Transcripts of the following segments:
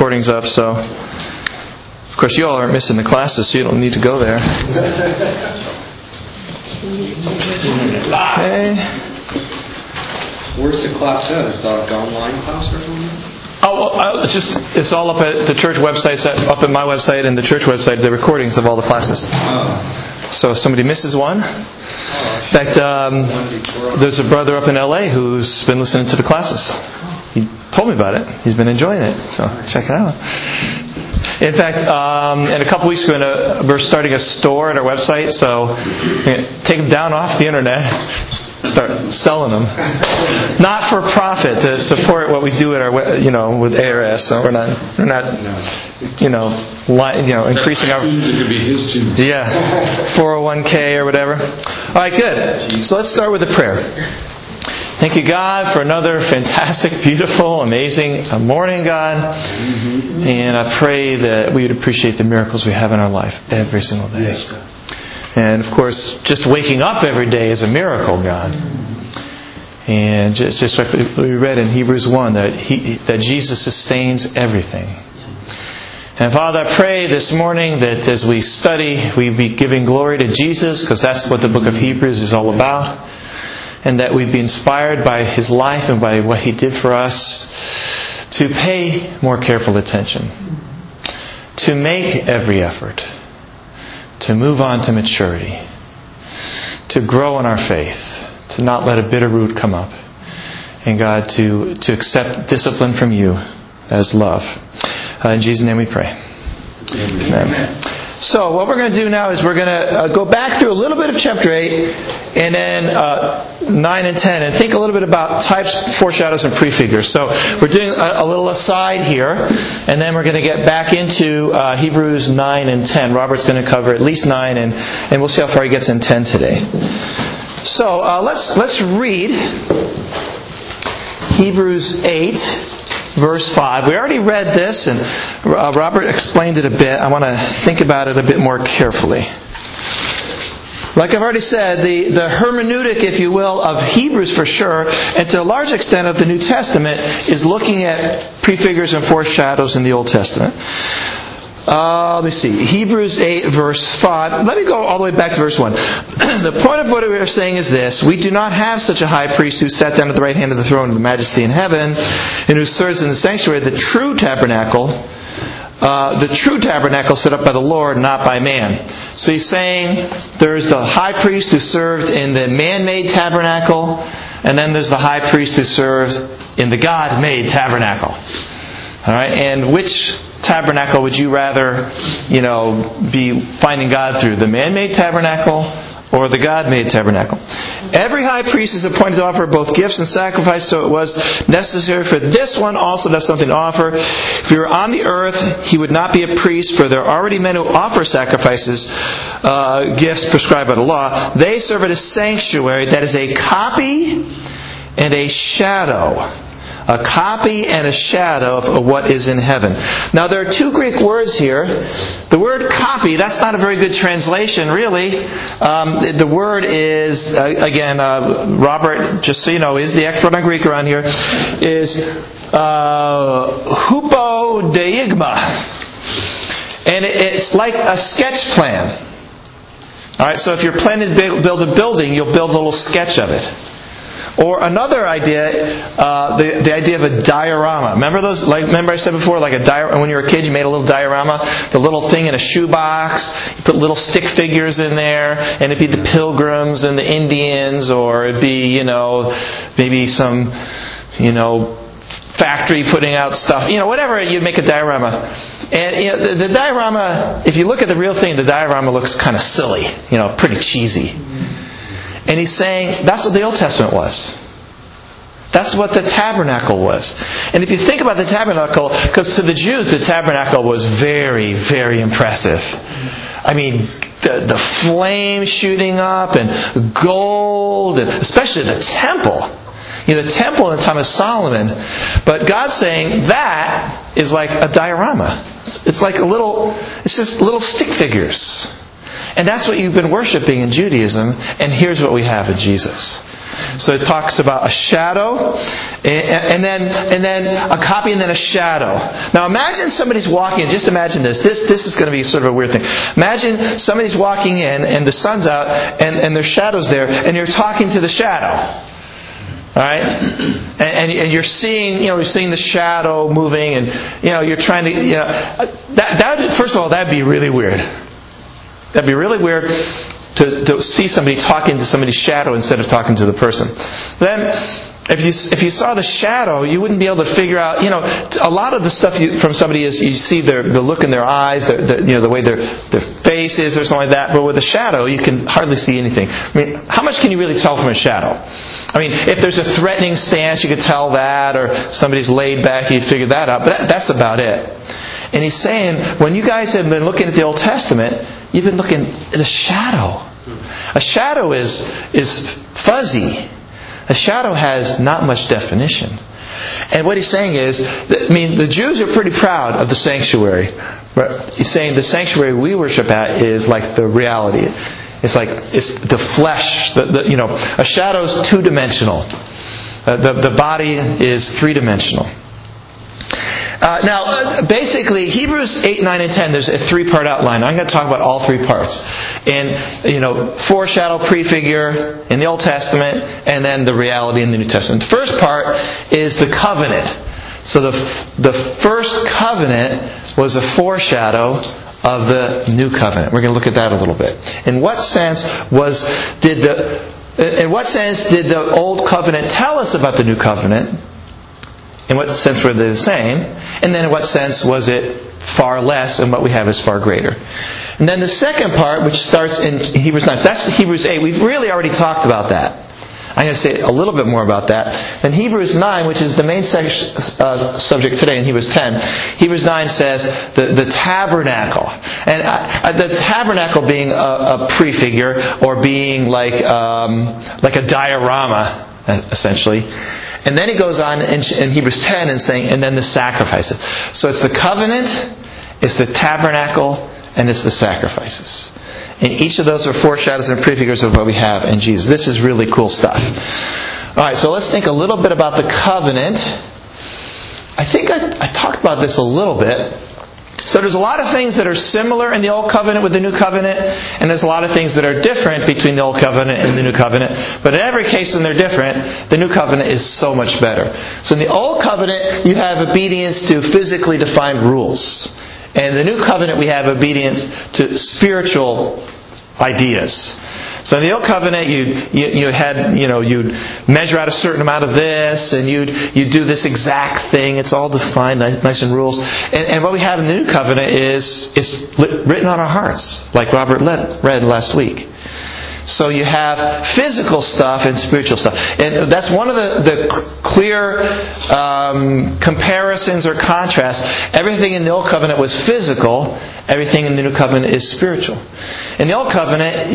recordings up, so of course you all aren't missing the classes, so you don't need to go there. Okay. Where's the class at? Is it an online class or something? It's all up at the church website, up at my website and the church website, the recordings of all the classes. So if somebody misses one. In fact, there's a brother up in LA who's been listening to the classes. He told me about it. He's been enjoying it. So check it out. In fact, in a couple weeks we're starting a store at our website, so take them down off the internet, start selling them. Not for profit, to support what we do at our, with ARS. So we're not increasing our. It could be his tunes. Yeah, 401k or whatever. All right, good. So let's start with a prayer. Thank you, God, for another fantastic, beautiful, amazing morning, God. And I pray that we would appreciate the miracles we have in our life every single day. Yes, God. And, of course, just waking up every day is a miracle, God. And just like we read in Hebrews 1, that Jesus sustains everything. And, Father, I pray this morning that as we study, we be giving glory to Jesus, because that's what the book of Hebrews is all about. And that we'd be inspired by His life and by what He did for us to pay more careful attention, to make every effort, to move on to maturity, to grow in our faith, to not let a bitter root come up, and God, to accept discipline from You as love. In Jesus' name we pray. Amen. So what we're going to do now is we're going to go back through a little bit of chapter 8 and then 9 and 10 and think a little bit about types, foreshadows, and prefigures. So we're doing a little aside here, and then we're going to get back into Hebrews 9 and 10. Robert's going to cover at least 9, and we'll see how far he gets in 10 today. So let's read Hebrews 8. Verse 5. We already read this, and Robert explained it a bit. I want to think about it a bit more carefully. Like I've already said, the hermeneutic, if you will, of Hebrews for sure, and to a large extent of the New Testament, is looking at prefigures and foreshadows in the Old Testament. Let me see. Hebrews 8, verse 5. Let me go all the way back to verse 1. The point of what we are saying is this. We do not have such a high priest who sat down at the right hand of the throne of the majesty in heaven, and who serves in the sanctuary, the true tabernacle set up by the Lord, not by man. So he's saying there's the high priest who served in the man-made tabernacle, and then there's the high priest who serves in the God-made tabernacle. All right, and which tabernacle would you rather, be finding God through? The man-made tabernacle or the God-made tabernacle? Every high priest is appointed to offer both gifts and sacrifice, so it was necessary for this one also to have something to offer. If he were on the earth, he would not be a priest, for there are already men who offer sacrifices, gifts prescribed by the law. They serve at a sanctuary that is a copy and a shadow. A copy and a shadow of what is in heaven. Now there are two Greek words here. The word copy, that's not a very good translation, really. The word is, again, Robert, just so you know, is the expert on Greek around here, is hupodeigma. And it's like a sketch plan. Alright, so if you're planning to build a building, you'll build a little sketch of it. Or another idea, the idea of a diorama. Remember those? Remember I said before, like when you were a kid, you made a little diorama, the little thing in a shoebox. You put little stick figures in there, and it'd be the Pilgrims and the Indians, or it'd be maybe some factory putting out stuff. Whatever. You'd make a diorama. And the diorama, if you look at the real thing, the diorama looks kind of silly. Pretty cheesy. And he's saying that's what the Old Testament was. That's what the tabernacle was. And if you think about the tabernacle, because to the Jews the tabernacle was very, very impressive. I mean, the flame shooting up and gold, and especially the temple. The temple in the time of Solomon. But God's saying that is like a diorama. It's just little stick figures. And that's what you've been worshiping in Judaism, and here's what we have in Jesus. so it talks about a shadow, and then a copy, and then a shadow. Now imagine somebody's walking in. Just imagine this. This is going to be sort of a weird thing. Imagine somebody's walking in, and the sun's out, and there's shadows there, and you're talking to the shadow. All right, and you're seeing, you're seeing the shadow moving, and you're trying to, that first of all, that'd be really weird. That'd be really weird to see somebody talking to somebody's shadow instead of talking to the person. Then, if you saw the shadow, you wouldn't be able to figure out. A lot of the stuff from somebody is you see the look in their eyes, the way their face is, or something like that. But with a shadow, you can hardly see anything. I mean, how much can you really tell from a shadow? I mean, if there's a threatening stance, you could tell that, or somebody's laid back, you'd figure that out. But that's about it. And he's saying, when you guys have been looking at the Old Testament, you've been looking at a shadow. A shadow is fuzzy. A shadow has not much definition. And what he's saying is, the Jews are pretty proud of the sanctuary. He's saying the sanctuary we worship at is like the reality. It's the flesh. A shadow is two-dimensional. The body is three-dimensional. Now, basically, Hebrews 8, 9, and 10, there's a three-part outline. I'm going to talk about all three parts. Foreshadow, prefigure in the Old Testament, and then the reality in the New Testament. The first part is the covenant. So the first covenant was a foreshadow of the new covenant. We're going to look at that a little bit. In what sense did the old covenant tell us about the new covenant? In what sense were they the same? And then in what sense was it far less, and what we have is far greater? And then the second part, which starts in Hebrews 9. So that's Hebrews 8. We've really already talked about that. I'm going to say a little bit more about that. And Hebrews 9, which is the main subject today in Hebrews 10, Hebrews 9 says the tabernacle. And the tabernacle being a prefigure, or being like a diorama, essentially. And then he goes on in Hebrews 10 and saying, and then the sacrifices. So it's the covenant, it's the tabernacle, and it's the sacrifices. And each of those are foreshadows and prefigures of what we have in Jesus. This is really cool stuff. Alright, so let's think a little bit about the covenant. I think I talked about this a little bit. So there's a lot of things that are similar in the Old Covenant with the New Covenant, and there's a lot of things that are different between the Old Covenant and the New Covenant. But in every case when they're different, the New Covenant is so much better. So in the Old Covenant, you have obedience to physically defined rules. And in the New Covenant, we have obedience to spiritual ideas. So in the Old Covenant, you'd measure out a certain amount of this, and you'd do this exact thing. It's all defined, nice in rules. And what we have in the New Covenant is written on our hearts, like Robert read last week. So you have physical stuff and spiritual stuff. And that's one of the clear comparisons or contrasts. Everything in the Old Covenant was physical. Everything in the New Covenant is spiritual. In the Old Covenant,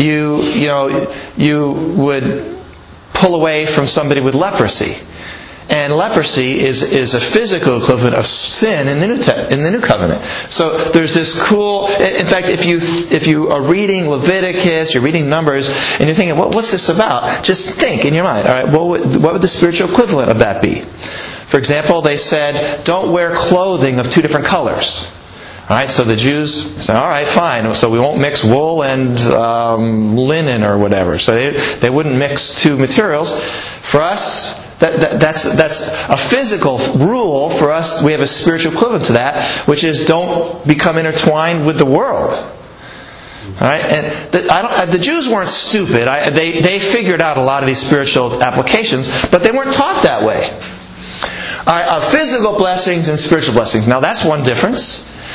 you would pull away from somebody with leprosy. And leprosy is a physical equivalent of sin in the New Covenant. So there's this cool. In fact, if you are reading Leviticus, you're reading Numbers, and you're thinking, what's this about? Just think in your mind. All right, what would the spiritual equivalent of that be? For example, they said, don't wear clothing of two different colors. All right, so the Jews said, all right, fine. So we won't mix wool and linen or whatever. So they wouldn't mix two materials. For us, that's a physical rule. For us, we have a spiritual equivalent to that, which is don't become intertwined with the world. All right, and the Jews weren't stupid. They figured out a lot of these spiritual applications, but they weren't taught that way. All right, physical blessings and spiritual blessings. Now that's one difference.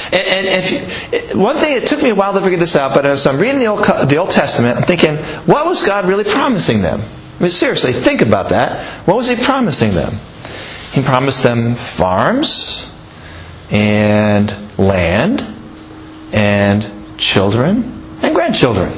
And one thing, it took me a while to figure this out, but as I'm reading the Old Testament, I'm thinking, what was God really promising them? I mean, seriously, think about that. What was He promising them? He promised them farms and land and children and grandchildren.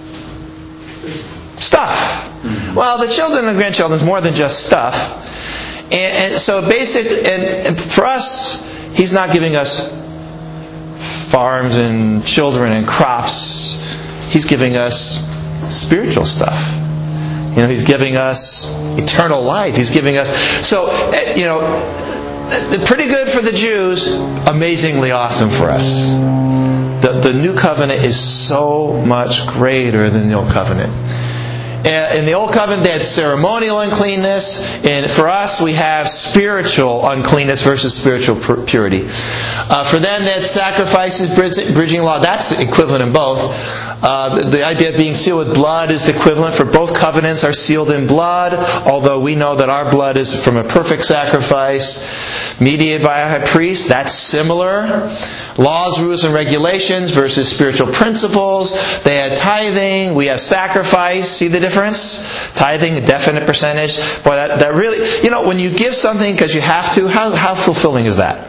Stuff. Well, the children and grandchildren is more than just stuff. And so and for us, He's not giving us farms and children and crops. He's giving us spiritual stuff. He's giving us eternal life. He's giving us... So, pretty good for the Jews, amazingly awesome for us. The New Covenant is so much greater than the Old Covenant. In the Old Covenant, they had ceremonial uncleanness, and for us, we have spiritual uncleanness versus spiritual purity. For them, they had sacrifices, bridging law. That's equivalent in both. The idea of being sealed with blood is the equivalent. For both covenants are sealed in blood, although we know that our blood is from a perfect sacrifice mediated by a high priest. That's similar. Laws, rules, and regulations versus spiritual principles. They had tithing. We have sacrifice. See the difference? Tithing, a definite percentage. Boy, that really... when you give something because you have to, how fulfilling is that?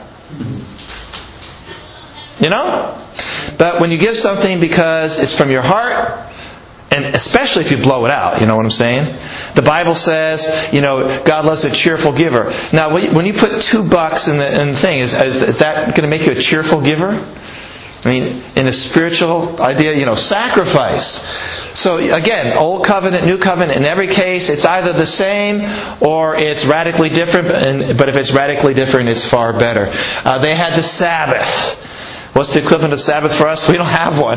But when you give something because it's from your heart, and especially if you blow it out, you know what I'm saying? The Bible says, God loves a cheerful giver. Now, when you put $2 in the thing, is that going to make you a cheerful giver? I mean, in a spiritual idea, sacrifice. So again, Old Covenant, New Covenant, in every case, it's either the same or it's radically different. But if it's radically different, it's far better. They had the Sabbath. What's the equivalent of Sabbath for us? We don't have one.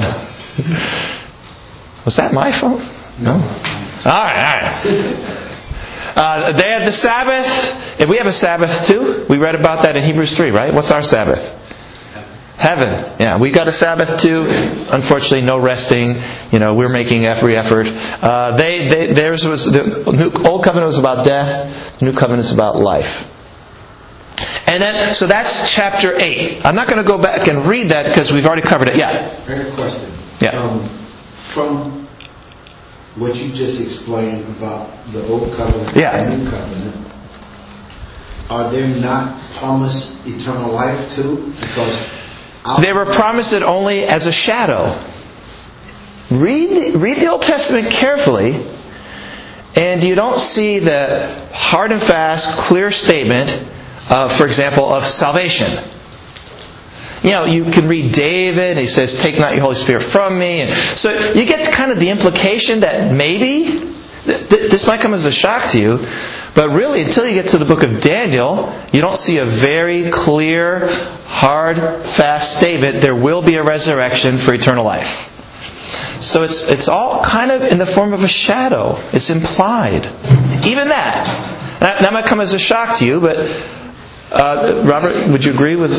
Was that my phone? No. All right. They had the Sabbath. And we have a Sabbath too. We read about that in Hebrews 3, right? What's our Sabbath? Heaven. Yeah, we got a Sabbath too. Unfortunately, no resting. We're making every effort. Theirs was the Old Covenant was about death. The New Covenant is about life. And then, so that's chapter 8. I'm not going to go back and read that because we've already covered it. Yeah. I have a question. Yeah. From what you just explained about the Old Covenant and the New Covenant, are there not promised eternal life too? Because they were promised it only as a shadow. Read the Old Testament carefully, and you don't see the hard and fast, clear statement, for example, of salvation. You can read David, and he says, "Take not your Holy Spirit from me." And so you get kind of the implication that maybe, this might come as a shock to you, but really until you get to the book of Daniel, you don't see a very clear, hard, fast statement, there will be a resurrection for eternal life. So it's all kind of in the form of a shadow. It's implied. Even that might come as a shock to you, but Robert, would you agree with...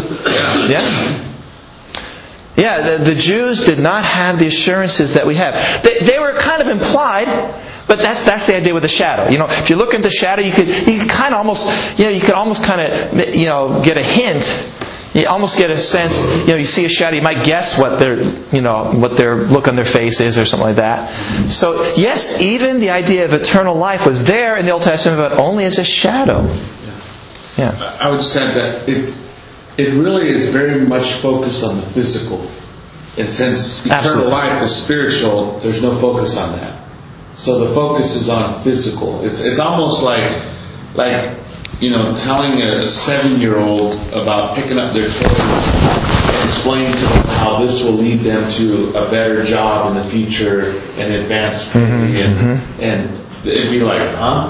Yeah, the Jews did not have the assurances that we have. They were kind of implied, but that's the idea with the shadow. If you look into shadow, you could kind of almost, you could almost kind of, get a hint. You almost get a sense, you see a shadow, you might guess what their look on their face is or something like that. So, yes, even the idea of eternal life was there in the Old Testament, but only as a shadow. Yeah. I would say that it really is very much focused on the physical. And since eternal life is spiritual, there's no focus on that. So the focus is on physical. It's almost like telling a 7-year-old about picking up their toys and explaining to them how this will lead them to a better job in the future and advanced pay, and it'd be like, huh?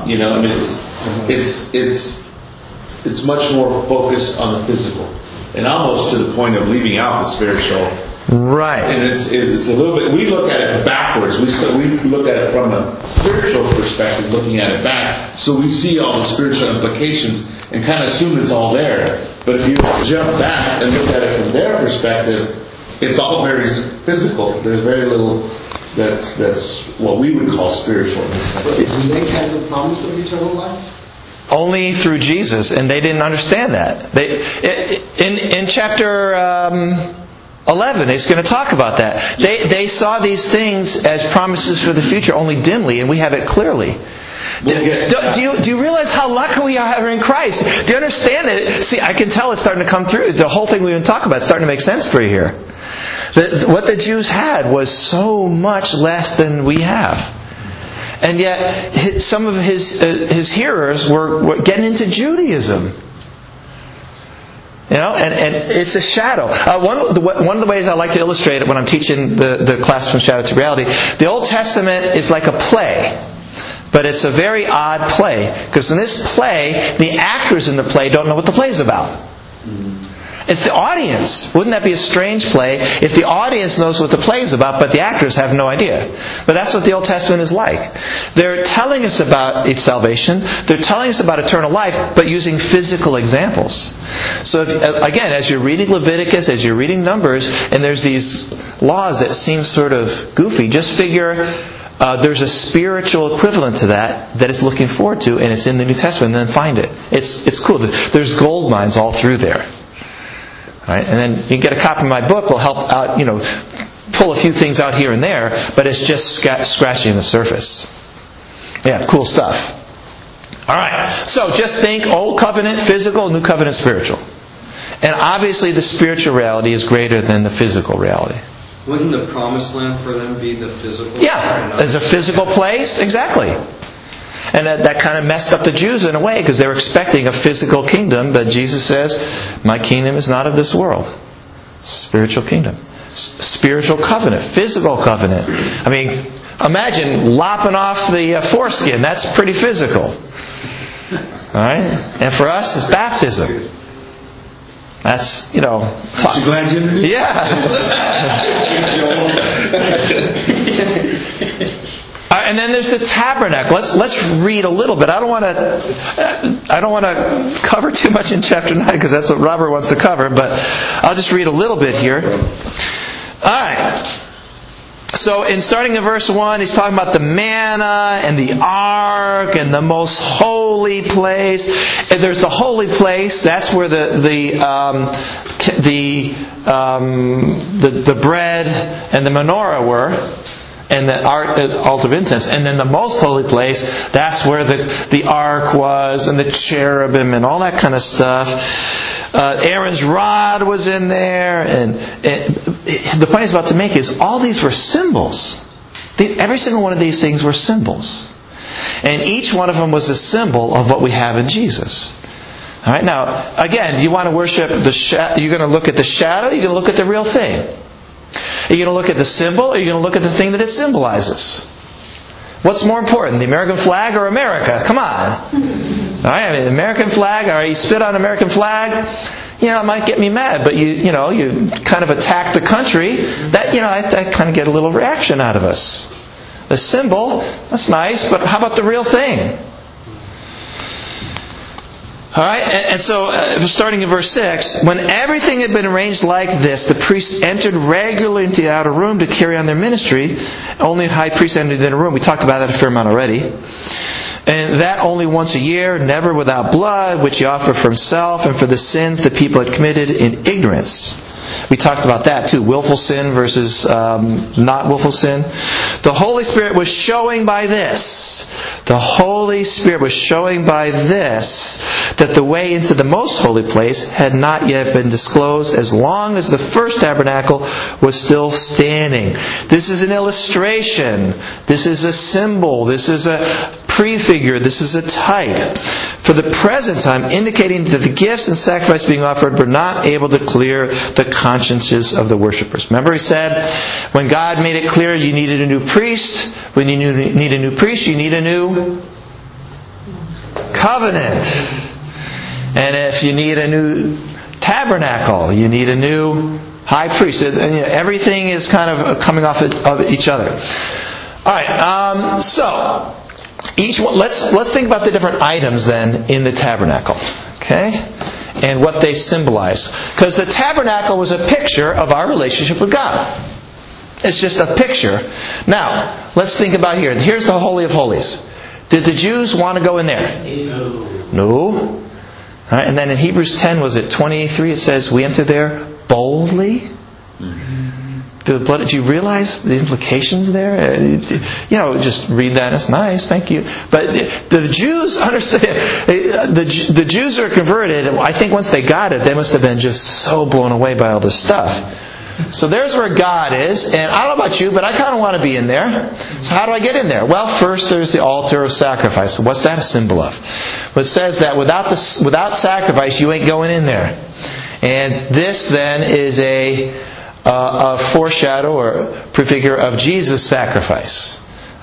It's much more focused on the physical, and almost to the point of leaving out the spiritual. Right. And it's a little bit. We look at it backwards. We look at it from a spiritual perspective, looking at it back. So we see all the spiritual implications and kind of assume it's all there. But if you jump back and look at it from their perspective, it's all very physical. There's very little that's what we would call spiritual. But do they have the promise of eternal life? Only through Jesus, and they didn't understand that. In chapter 11, he's going to talk about that. They saw these things as promises for the future only dimly, and we have it clearly. Do you realize how lucky we are in Christ? Do you understand it? See, I can tell it's starting to come through. The whole thing we've been talking about is starting to make sense for you here. What the Jews had was so much less than we have. And yet, some of his hearers were getting into Judaism. And it's a shadow. One of the ways I like to illustrate it when I'm teaching the class from Shadow to Reality, the Old Testament is like a play. But it's a very odd play. Because in this play, the actors in the play don't know what the play is about. It's the audience. Wouldn't that be a strange play if the audience knows what the play is about, but the actors have no idea? But that's what the Old Testament is like. They're telling us about its salvation. They're telling us about eternal life, but using physical examples. So again, as you're reading Leviticus, as you're reading Numbers, and there's these laws that seem sort of goofy, just figure there's a spiritual equivalent to that it's looking forward to, and it's in the New Testament, and then find it. It's cool. There's gold mines all through there. Right? And then you can get a copy of my book. Will help out, pull a few things out here and there, but it's just scratching the surface. Yeah, cool stuff. All right. So just think Old Covenant physical, New Covenant spiritual. And obviously the spiritual reality is greater than the physical reality. Wouldn't the promised land for them be the physical? Yeah, there's a physical place. Exactly. And that kind of messed up the Jews in a way, because they were expecting a physical kingdom, but Jesus says, my kingdom is not of this world. Spiritual kingdom. Spiritual covenant. Physical covenant. I mean, imagine lopping off the foreskin. That's pretty physical. Alright? And for us, it's baptism. That's, Aren't you glad you did? Yeah. And then there's the tabernacle. Let's read a little bit. I don't want to cover too much in chapter 9 because that's what Robert wants to cover. But I'll just read a little bit here. All right. So, starting in verse 1, he's talking about the manna and the ark and the most holy place. And there's the holy place. That's where the bread and the menorah were. And the altar of incense. And then the most holy place, that's where the ark was, and the cherubim, and all that kind of stuff. Aaron's rod was in there. And the point I was about to make is, all these were symbols. Every single one of these things were symbols. And each one of them was a symbol of what we have in Jesus. All right, now, again, you want to worship you're going to look at the shadow, you're going to look at the real thing. Are you going to look at the symbol, or are you going to look at the thing that it symbolizes? What's more important, the American flag or America? Come on. All right, the American flag, or you spit on American flag, it might get me mad, but you kind of attack the country. That I kind of get a little reaction out of us. The symbol, that's nice, but how about the real thing? Alright, and so starting in verse 6, when everything had been arranged like this, the priests entered regularly into the outer room to carry on their ministry. Only the high priest entered the inner room. We talked about that a fair amount already. And that only once a year, never without blood, which he offered for himself and for the sins the people had committed in ignorance. We talked about that too. Willful sin versus not willful sin. The Holy Spirit was showing by this. The Holy Spirit was showing by this that the way into the most holy place had not yet been disclosed as long as the first tabernacle was still standing. This is an illustration. This is a symbol. This is a prefigure. This is a type. For the present time, indicating that the gifts and sacrifice being offered were not able to clear the consciences of the worshippers. Remember he said, when God made it clear you needed a new priest, when you need a new priest, you need a new covenant. And if you need a new tabernacle, you need a new high priest. And everything is kind of coming off of each other. Alright, so each one, let's think about the different items then in the tabernacle. Okay? And what they symbolize. Because the tabernacle was a picture of our relationship with God. It's just a picture. Now, let's think about here. Here's the Holy of Holies. Did the Jews want to go in there? No. Right, and then in Hebrews 10, was it 23, it says, we enter there boldly. Do you realize the implications there? Just read that. It's nice. Thank you. But the Jews understand. The Jews are converted. I think once they got it, they must have been just so blown away by all this stuff. So there's where God is. And I don't know about you, but I kind of want to be in there. So how do I get in there? Well, first there's the altar of sacrifice. So what's that a symbol of? Well, it says that without sacrifice, you ain't going in there. And this then is a foreshadow or prefigure of Jesus' sacrifice.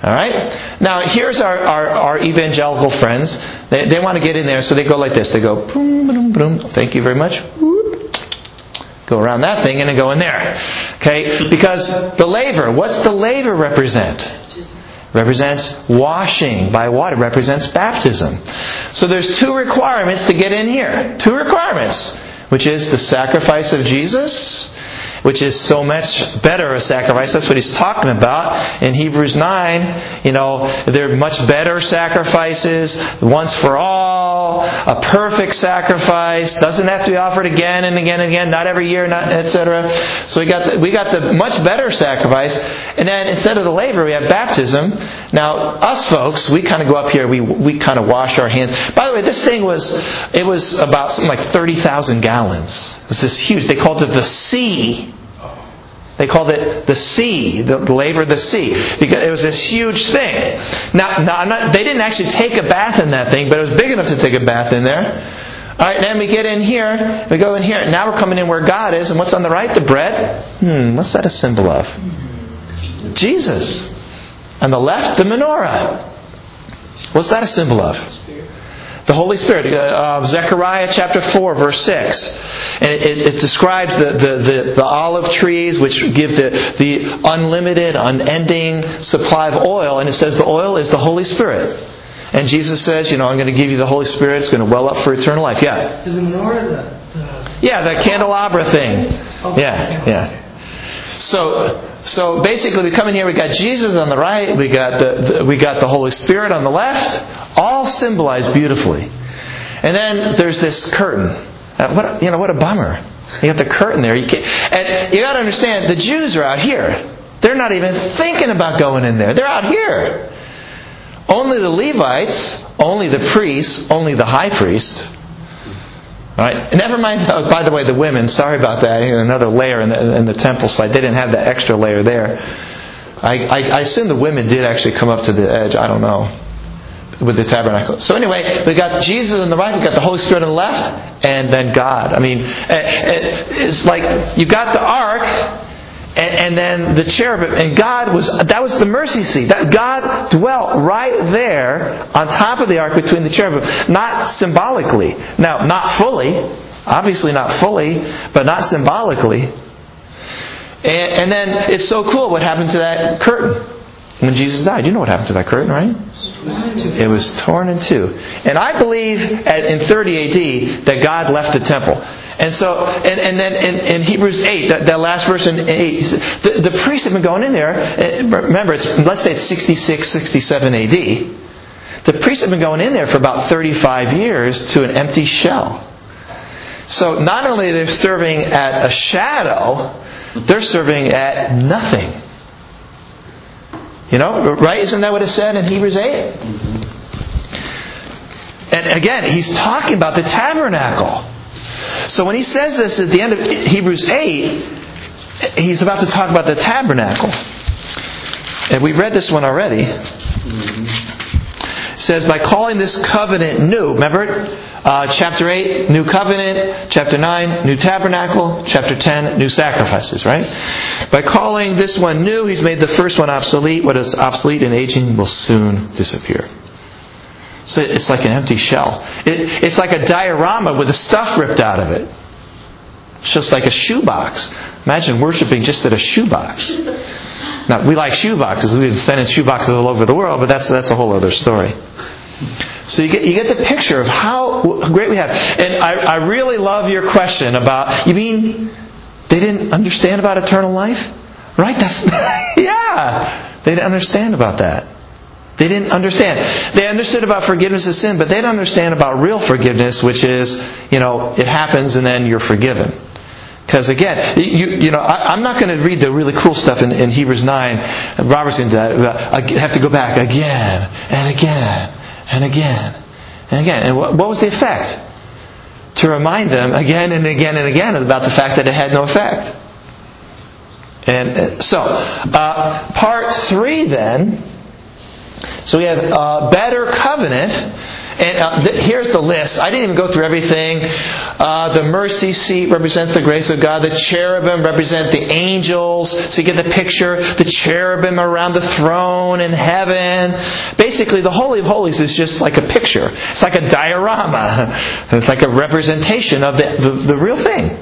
All right? Now, here's our evangelical friends. They want to get in there, so they go like this. They go, boom, boom, boom. Thank you very much. Whoop. Go around that thing and then go in there. Okay? Because the laver, what's the laver represent? Represents washing by water. Represents baptism. So there's 2 requirements to get in here. 2 requirements. Which is the sacrifice of Jesus, which is so much better a sacrifice. That's what he's talking about in Hebrews 9. They're much better sacrifices, once for all, a perfect sacrifice, doesn't have to be offered again and again and again, not every year, etc. So we got the much better sacrifice, and then instead of the laver, we have baptism. Now, us folks, we kind of go up here, we kind of wash our hands. By the way, this thing was about something like 30,000 gallons. It was this huge. They called it the sea. They called it the sea, the laver of the sea, because it was this huge thing. Now they didn't actually take a bath in that thing, but it was big enough to take a bath in there. All right, then we get in here, we go in here, and now we're coming in where God is, and what's on the right? The bread. What's that a symbol of? Jesus. On the left, the menorah. What's that a symbol of? The Holy Spirit. Zechariah chapter 4, verse 6. And it describes the olive trees which give the unlimited, unending supply of oil. And it says the oil is the Holy Spirit. And Jesus says, I'm going to give you the Holy Spirit. It's going to well up for eternal life. Yeah. Is the menorah the candelabra thing. Yeah. So basically, we come in here. We got Jesus on the right. We got the Holy Spirit on the left. All symbolized beautifully. And then there's this curtain. What a bummer. You got the curtain there. And you got to understand, the Jews are out here. They're not even thinking about going in there. They're out here. Only the Levites, only the priests, only the high priest. Right? And never mind, by the way, the women. Sorry about that. Another layer in the temple side. They didn't have that extra layer there. I assume the women did actually come up to the edge. I don't know. With the tabernacle. So anyway, we got Jesus on the right, we got the Holy Spirit on the left, and then God. It's like you got the ark, and then the cherubim, and that was the mercy seat. That God dwelt right there on top of the ark between the cherubim, not symbolically. Now, not fully, obviously not fully, but not symbolically. And then it's so cool what happened to that curtain. When Jesus died, you know what happened to that curtain, right? It was torn in 2. And I believe in 30 AD that God left the temple. And so, and then in Hebrews 8, that last verse in 8, the priests have been going in there. Remember, let's say it's 66, 67 AD. The priests have been going in there for about 35 years to an empty shell. So not only are they serving at a shadow, they're serving at nothing. Right? Isn't that what it said in Hebrews 8? And again, he's talking about the tabernacle. So when he says this at the end of Hebrews 8, he's about to talk about the tabernacle. And we read this one already. It says, by calling this covenant new. Remember chapter 8, new covenant. Chapter 9, new tabernacle. Chapter 10, new sacrifices, right? By calling this one new, he's made the first one obsolete. What is obsolete and aging will soon disappear. So it's like an empty shell. It's like a diorama with the stuff ripped out of it. It's just like a shoebox. Imagine worshiping just at a shoebox. Now, we like shoeboxes. We've been sending shoeboxes all over the world, but that's a whole other story. So you get the picture of how great we have. And I really love your question about, you mean they didn't understand about eternal life? Right? Yeah. They didn't understand about that. They didn't understand. They understood about forgiveness of sin, but they didn't understand about real forgiveness, which is, it happens and then you're forgiven. Because again, I'm not going to read the really cool stuff in Hebrews 9. Robert's going to have to go back again and again and again and again. And what was the effect? To remind them again and again and again about the fact that it had no effect. And so, part 3 then. So we have a better covenant. And here's the list. I didn't even go through everything. The mercy seat represents the grace of God. The cherubim represent the angels. So you get the picture. The cherubim around the throne in heaven. Basically, the Holy of Holies is just like a picture. It's like a diorama. It's like a representation of the real thing.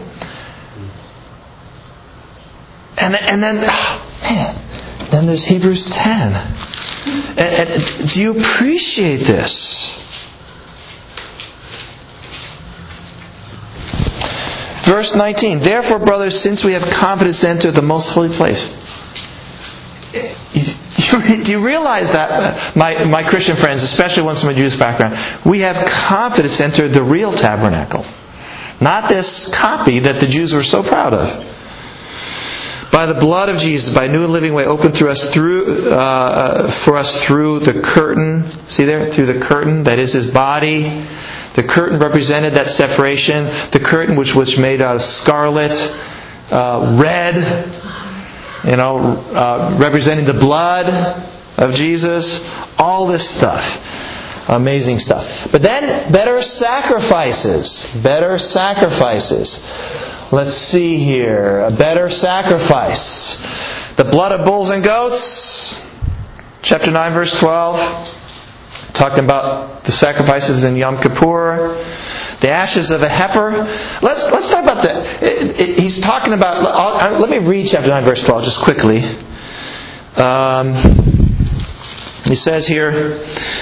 And then, then there's Hebrews 10. And do you appreciate this? Verse 19. Therefore, brothers, since we have confidence to enter the most holy place. Do you realize that, my Christian friends, especially ones from a Jewish background, we have confidence to enter the real tabernacle. Not this copy that the Jews were so proud of. By the blood of Jesus, by a new and living way opened for us through the curtain. See there? Through the curtain, that is His body. The curtain represented that separation. The curtain which was made out of scarlet, red, representing the blood of Jesus. All this stuff. Amazing stuff. But then, better sacrifices. Better sacrifices. Let's see here. A better sacrifice. The blood of bulls and goats. Chapter 9, verse 12. Talking about the sacrifices in Yom Kippur. The ashes of a heifer. Let's talk about he's talking about... let me read chapter 9, verse 12 just quickly. He says here...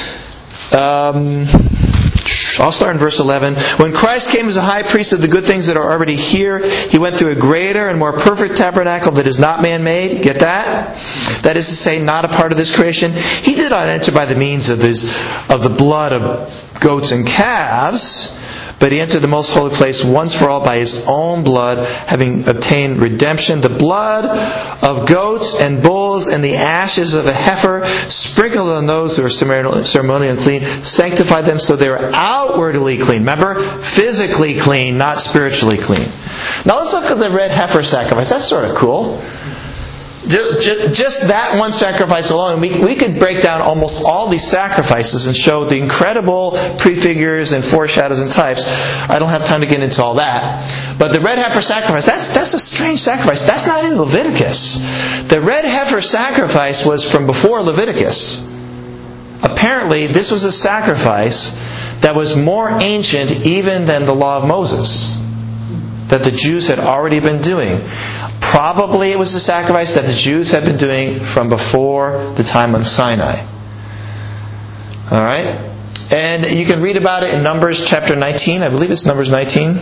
I'll start in verse 11. When Christ came as a high priest of the good things that are already here, He went through a greater and more perfect tabernacle that is not man-made. Get that? That is to say, not a part of this creation. He did not enter by the means of the blood of goats and calves, but He entered the most holy place once for all by His own blood, having obtained redemption. The blood of goats and bulls and the ashes of a heifer, sprinkled on those who are ceremonially unclean, sanctified them so they were outwardly clean. Remember? Physically clean, not spiritually clean. Now let's look at the red heifer sacrifice. That's sort of cool. Just that one sacrifice alone, we could break down almost all these sacrifices and show the incredible prefigures and foreshadows and types. I don't have time to get into all that. But the red heifer sacrifice, that's a strange sacrifice. That's not in Leviticus. The red heifer sacrifice was from before Leviticus. Apparently, this was a sacrifice that was more ancient even than the law of Moses, that the Jews had already been doing. Probably it was a sacrifice that the Jews had been doing from before the time of Sinai. Alright? And you can read about it in Numbers chapter 19. I believe it's Numbers 19.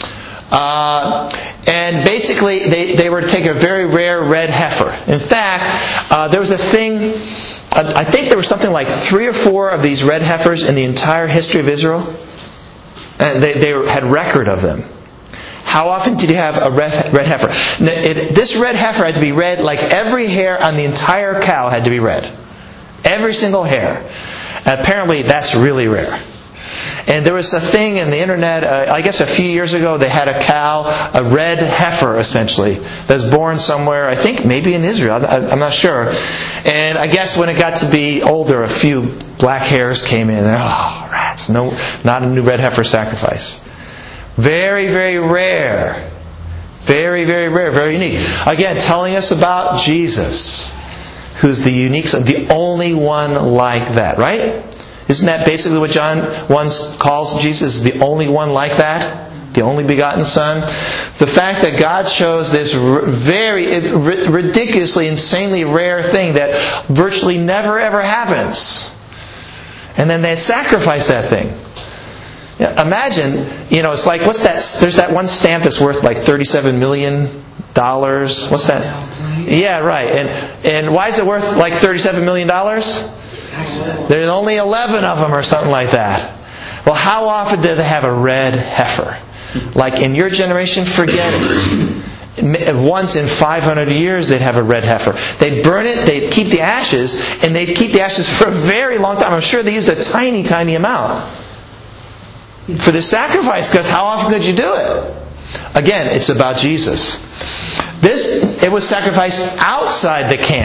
And basically, they were to take a very rare red heifer. In fact, there was a thing... I think there was something like 3 or 4 of these red heifers in the entire history of Israel. And they had record of them. How often did you have a red heifer? This red heifer had to be red, like every hair on the entire cow had to be red. Every single hair. And apparently that's really rare. And there was a thing in the internet, I guess a few years ago, they had a cow, a red heifer essentially, that was born somewhere, I think maybe in Israel, I'm not sure. And I guess when it got to be older, a few black hairs came in. Oh, rats, no, not a new red heifer sacrifice. Very, very rare. Very, very rare. Very unique. Again, telling us about Jesus, who's the unique Son, the only one like that, right? Isn't that basically what John 1 calls Jesus? The only one like that? The only begotten Son? The fact that God chose this very ridiculously, insanely rare thing that virtually never ever happens. And then they sacrifice that thing. Imagine, it's like, what's that? There's that one stamp that's worth like $37 million. What's that? Yeah, right. And why is it worth like $37 million? There's only 11 of them or something like that. Well, how often do they have a red heifer? Like in your generation, forget it. Once in 500 years they'd have a red heifer. They'd burn it, they'd keep the ashes, and they'd keep the ashes for a very long time. I'm sure they used a tiny, tiny amount for the sacrifice, because how often could you do it? Again, it's about Jesus. It was sacrificed outside the camp.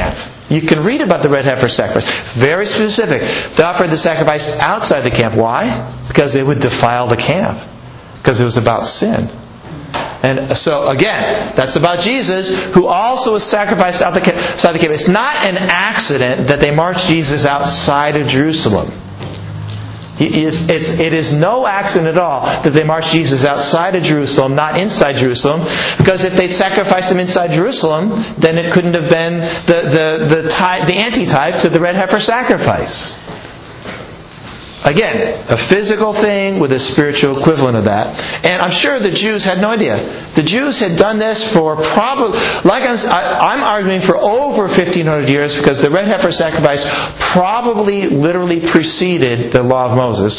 You can read about the red heifer sacrifice. Very specific. They offered the sacrifice outside the camp. Why? Because it would defile the camp. Because it was about sin. And so, again, that's about Jesus, who also was sacrificed outside the camp. It's not an accident that they marched Jesus outside of Jerusalem. It is no accident at all that they marched Jesus outside of Jerusalem, not inside Jerusalem. Because if they'd sacrificed Him inside Jerusalem, then it couldn't have been the antitype to the red heifer sacrifice. Again, a physical thing with a spiritual equivalent of that. And I'm sure the Jews had no idea. The Jews had done this for probably, I'm arguing for over 1,500 years, because the red heifer sacrifice probably literally preceded the law of Moses.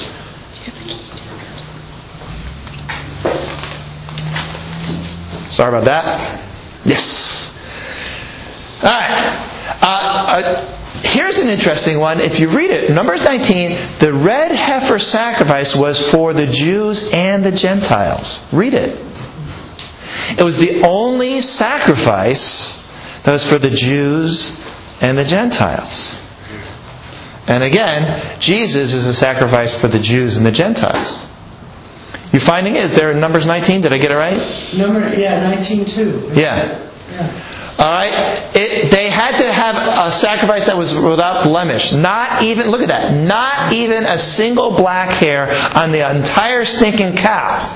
Sorry about that. Yes. All right. Here's an interesting one. If you read it, Numbers 19, the red heifer sacrifice was for the Jews and the Gentiles. Read it. It was the only sacrifice that was for the Jews and the Gentiles. And again, Jesus is a sacrifice for the Jews and the Gentiles. Your finding is there in Numbers 19? Did I get it right? 19:2. Yeah. Alright? They had to have a sacrifice that was without blemish. Not even, look at that, not even a single black hair on the entire stinking cow.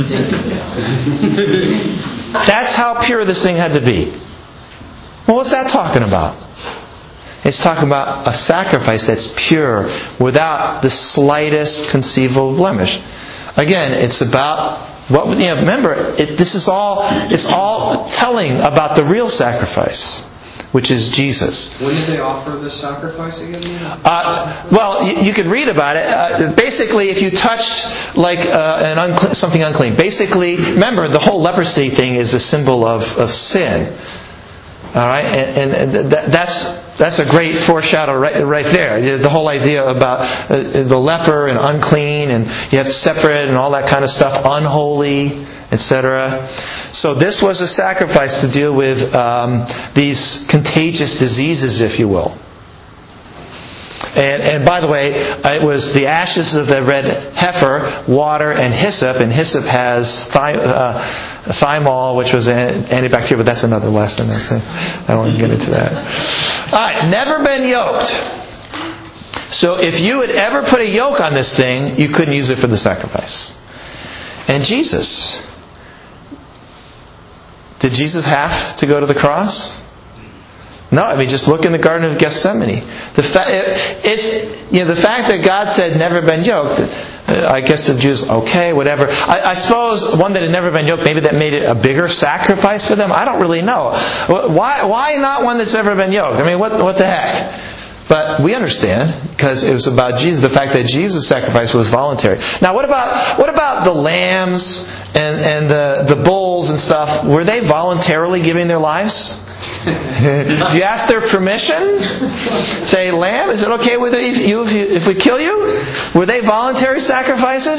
That's how pure this thing had to be. Well, what's that talking about? It's talking about a sacrifice that's pure, without the slightest conceivable blemish. Again, it's about remember, it's all telling about the real sacrifice, which is Jesus. When did they offer this sacrifice again? Well, you could read about it. Basically, if you touched something unclean. Basically, remember, the whole leprosy thing is a symbol of sin. All right, and that's a great foreshadow right there. The whole idea about the leper and unclean, and you have to separate and all that kind of stuff, unholy, etc. So this was a sacrifice to deal with these contagious diseases, if you will. And by the way, it was the ashes of the red heifer, water, and hyssop has thymol, which was antibacterial, but that's another lesson. I won't get into that. Alright, never been yoked. So if you had ever put a yoke on this thing, you couldn't use it for the sacrifice. And Jesus, did Jesus have to go to the cross? No, just look in the Garden of Gethsemane. The fact that God said never been yoked, I guess the Jews, okay, whatever. I suppose one that had never been yoked, maybe that made it a bigger sacrifice for them. I don't really know. Why not one that's never been yoked? What the heck? But we understand, because it was about Jesus, the fact that Jesus' sacrifice was voluntary. Now, what about the lambs and the bulls and stuff? Were they voluntarily giving their lives? Do you ask their permission? Say, lamb, is it okay with you if we kill you? Were they voluntary sacrifices?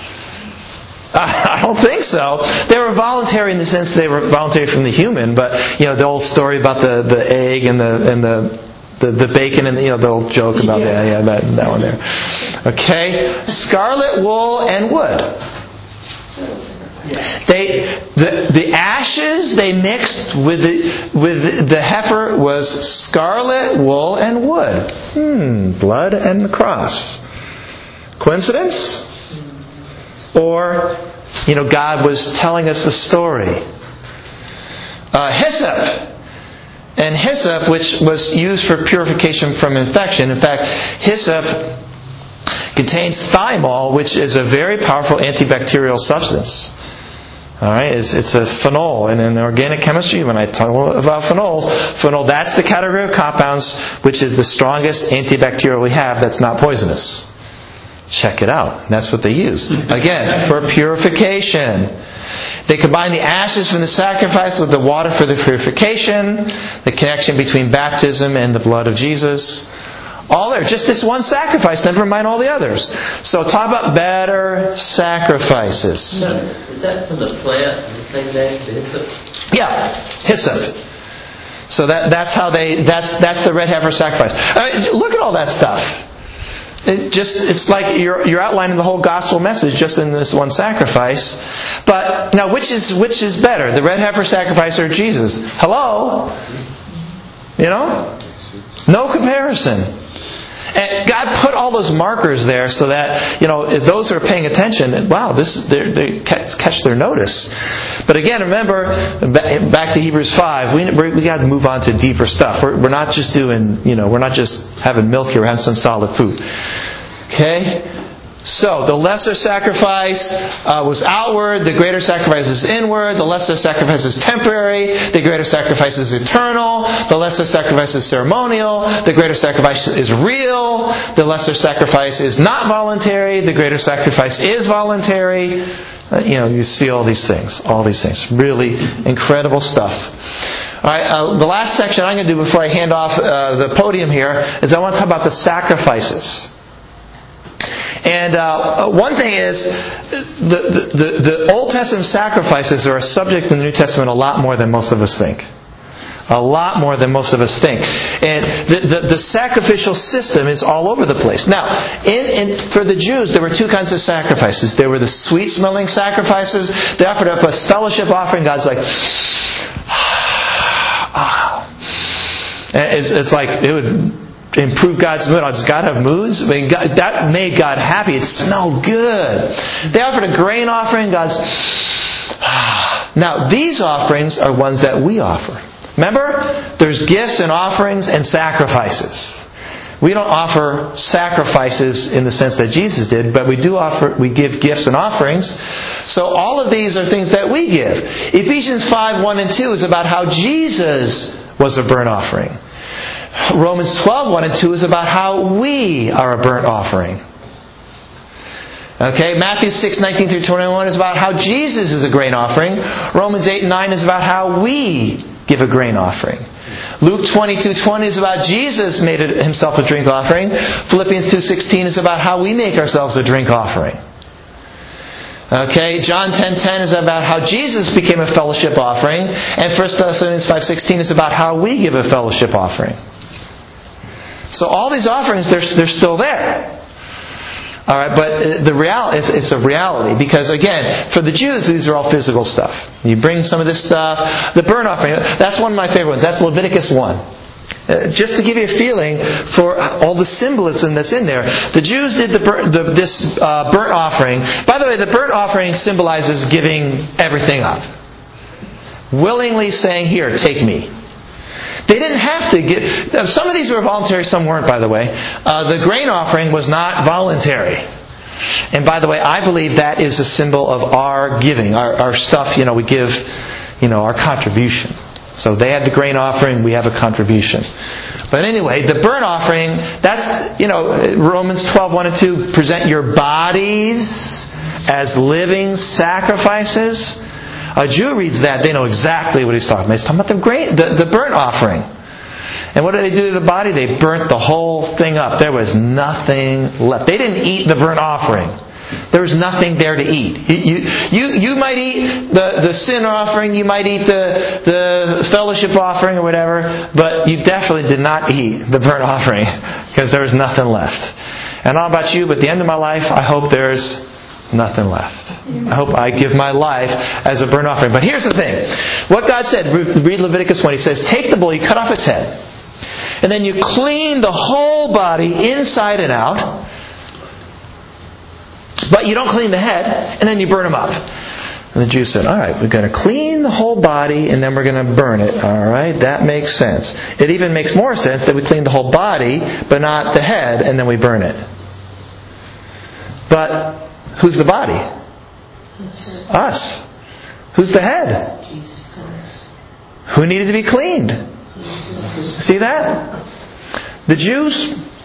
I don't think so. They were voluntary in the sense they were voluntary from the human, but the old story about the egg and the bacon, and the old joke about that one there. Okay, scarlet wool and wood. The ashes they mixed with the heifer was scarlet wool and wood. Blood and the cross. Coincidence? Or God was telling us the story. Hyssop. And hyssop, which was used for purification from infection. In fact, hyssop contains thymol, which is a very powerful antibacterial substance. Alright, it's a phenol. And in organic chemistry, when I talk about phenol, that's the category of compounds which is the strongest antibacterial we have that's not poisonous. Check it out. That's what they used. Again, for purification. They combine the ashes from the sacrifice with the water for the purification, the connection between baptism and the blood of Jesus. All there, just this one sacrifice, never mind all the others. So talk about better sacrifices. Is that from the plant, the same name, the hyssop? Yeah, hyssop. So that's the red heifer sacrifice. Look at all that stuff. It's like you're outlining the whole gospel message just in this one sacrifice. But now, which is better, the red heifer sacrifice or Jesus? Hello, no comparison. And God put all those markers there so that if those who are paying attention, wow, they catch their notice. But again, remember, back to Hebrews 5, we got to move on to deeper stuff. We're not just doing, we're not just having milk here. We're having some solid food. Okay. So, the lesser sacrifice was outward, the greater sacrifice is inward, the lesser sacrifice is temporary, the greater sacrifice is eternal, the lesser sacrifice is ceremonial, the greater sacrifice is real, the lesser sacrifice is not voluntary, the greater sacrifice is voluntary. You see all these things. Really incredible stuff. Alright, the last section I'm going to do before I hand off the podium here is I want to talk about the sacrifices. And one thing is, the Old Testament sacrifices are a subject in the New Testament a lot more than most of us think. A lot more than most of us think. And the sacrificial system is all over the place. Now, for the Jews, there were two kinds of sacrifices. There were the sweet-smelling sacrifices. They offered up a fellowship offering. God's like, it's like, it would improve God's mood. Does God have moods? That made God happy. It smelled good. They offered a grain offering. God's... Now, these offerings are ones that we offer. Remember? There's gifts and offerings and sacrifices. We don't offer sacrifices in the sense that Jesus did, but we give gifts and offerings. So all of these are things that we give. Ephesians 5:1 and 2 is about how Jesus was a burnt offering. Romans 12:1 and 2 is about how we are a burnt offering. Okay, Matthew 6:19 through 21 is about how Jesus is a grain offering. Romans 8 and 9 is about how we give a grain offering. Luke 22:20 is about Jesus made himself a drink offering. Philippians 2:16 is about how we make ourselves a drink offering. Okay, John 10:10 is about how Jesus became a fellowship offering, and 1 Thessalonians 5:16 is about how we give a fellowship offering. So all these offerings, they're still there. All right, but it's a reality because again, for the Jews, these are all physical stuff. You bring some of this stuff. The burnt offering, that's one of my favorite ones. That's Leviticus 1. Just to give you a feeling for all the symbolism that's in there. The Jews did this burnt offering. By the way, the burnt offering symbolizes giving everything up. Willingly saying, here, take me. They didn't have to give... Some of these were voluntary, some weren't, by the way. The grain offering was not voluntary. And by the way, I believe that is a symbol of our giving. Our stuff, we give, our contribution. So they had the grain offering, we have a contribution. But anyway, the burnt offering, that's, Romans 12:1 and 2, present your bodies as living sacrifices. A Jew reads that, they know exactly what he's talking about. He's talking about the burnt offering. And what did they do to the body? They burnt the whole thing up. There was nothing left. They didn't eat the burnt offering. There was nothing there to eat. You might eat the sin offering, you might eat the fellowship offering or whatever, but you definitely did not eat the burnt offering because there was nothing left. And I don't know about you, but at the end of my life, I hope there's nothing left. I hope I give my life as a burnt offering. But here's the thing. What God said, read Leviticus 1, He says, take the bull, you cut off its head, and then you clean the whole body inside and out, but you don't clean the head, and then you burn them up. And the Jews said, all right, we're going to clean the whole body, and then we're going to burn it. All right, that makes sense. It even makes more sense that we clean the whole body, but not the head, and then we burn it. But who's the body? Us. Who's the head? Who needed to be cleaned? See that? The Jews,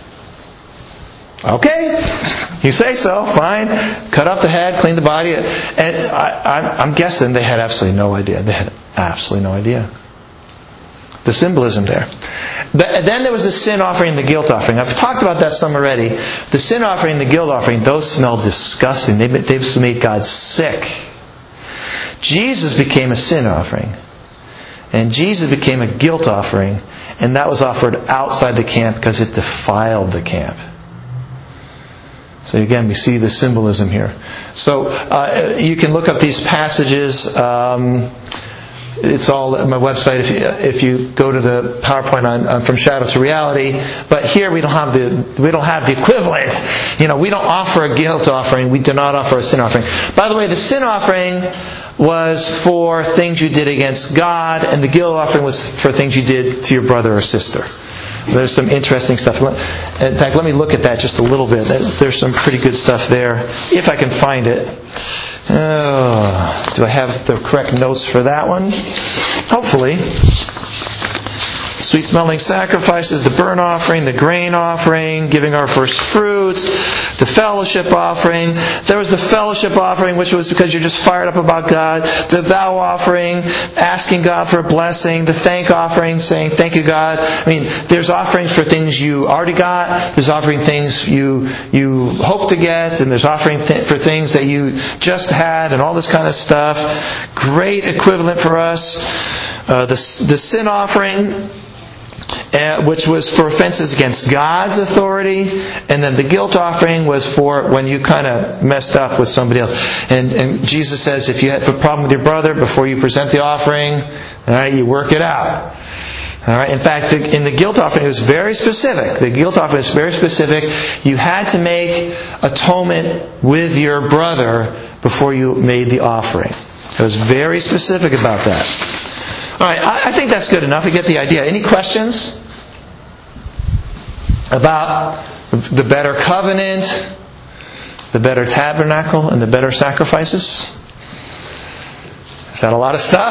okay, you say so, fine. Cut off the head, clean the body. And I'm guessing they had absolutely no idea. They had absolutely no idea. The symbolism there. Then there was the sin offering and the guilt offering. I've talked about that some already. The sin offering and the guilt offering, those smell disgusting. They've made God sick. Jesus became a sin offering. And Jesus became a guilt offering, and that was offered outside the camp because it defiled the camp. So again, we see the symbolism here. So you can look up these passages. It's all at my website if you go to the PowerPoint on From Shadow to Reality. But here we don't have the equivalent. We don't offer a guilt offering. We do not offer a sin offering. By the way, the sin offering was for things you did against God, and the guilt offering was for things you did to your brother or sister. There's some interesting stuff. In fact, let me look at that just a little bit. There's some pretty good stuff there, if I can find it. Do I have the correct notes for that one? Hopefully. Sweet-smelling sacrifices, the burnt offering, the grain offering, giving our first fruits, the fellowship offering. There was the fellowship offering, which was because you're just fired up about God. The vow offering, asking God for a blessing. The thank offering, saying, thank you, God. There's offerings for things you already got. There's offering things you hope to get. And there's offering for things that you just had and all this kind of stuff. Great equivalent for us. The sin offering, which was for offenses against God's authority, and then the guilt offering was for when you kind of messed up with somebody else. And Jesus says, if you have a problem with your brother before you present the offering, you work it out. In fact, in the guilt offering, it was very specific. The guilt offering was very specific. You had to make atonement with your brother before you made the offering. It was very specific about that. All right, I think that's good enough. We get the idea. Any questions about the better covenant, the better tabernacle, and the better sacrifices? Is that a lot of stuff?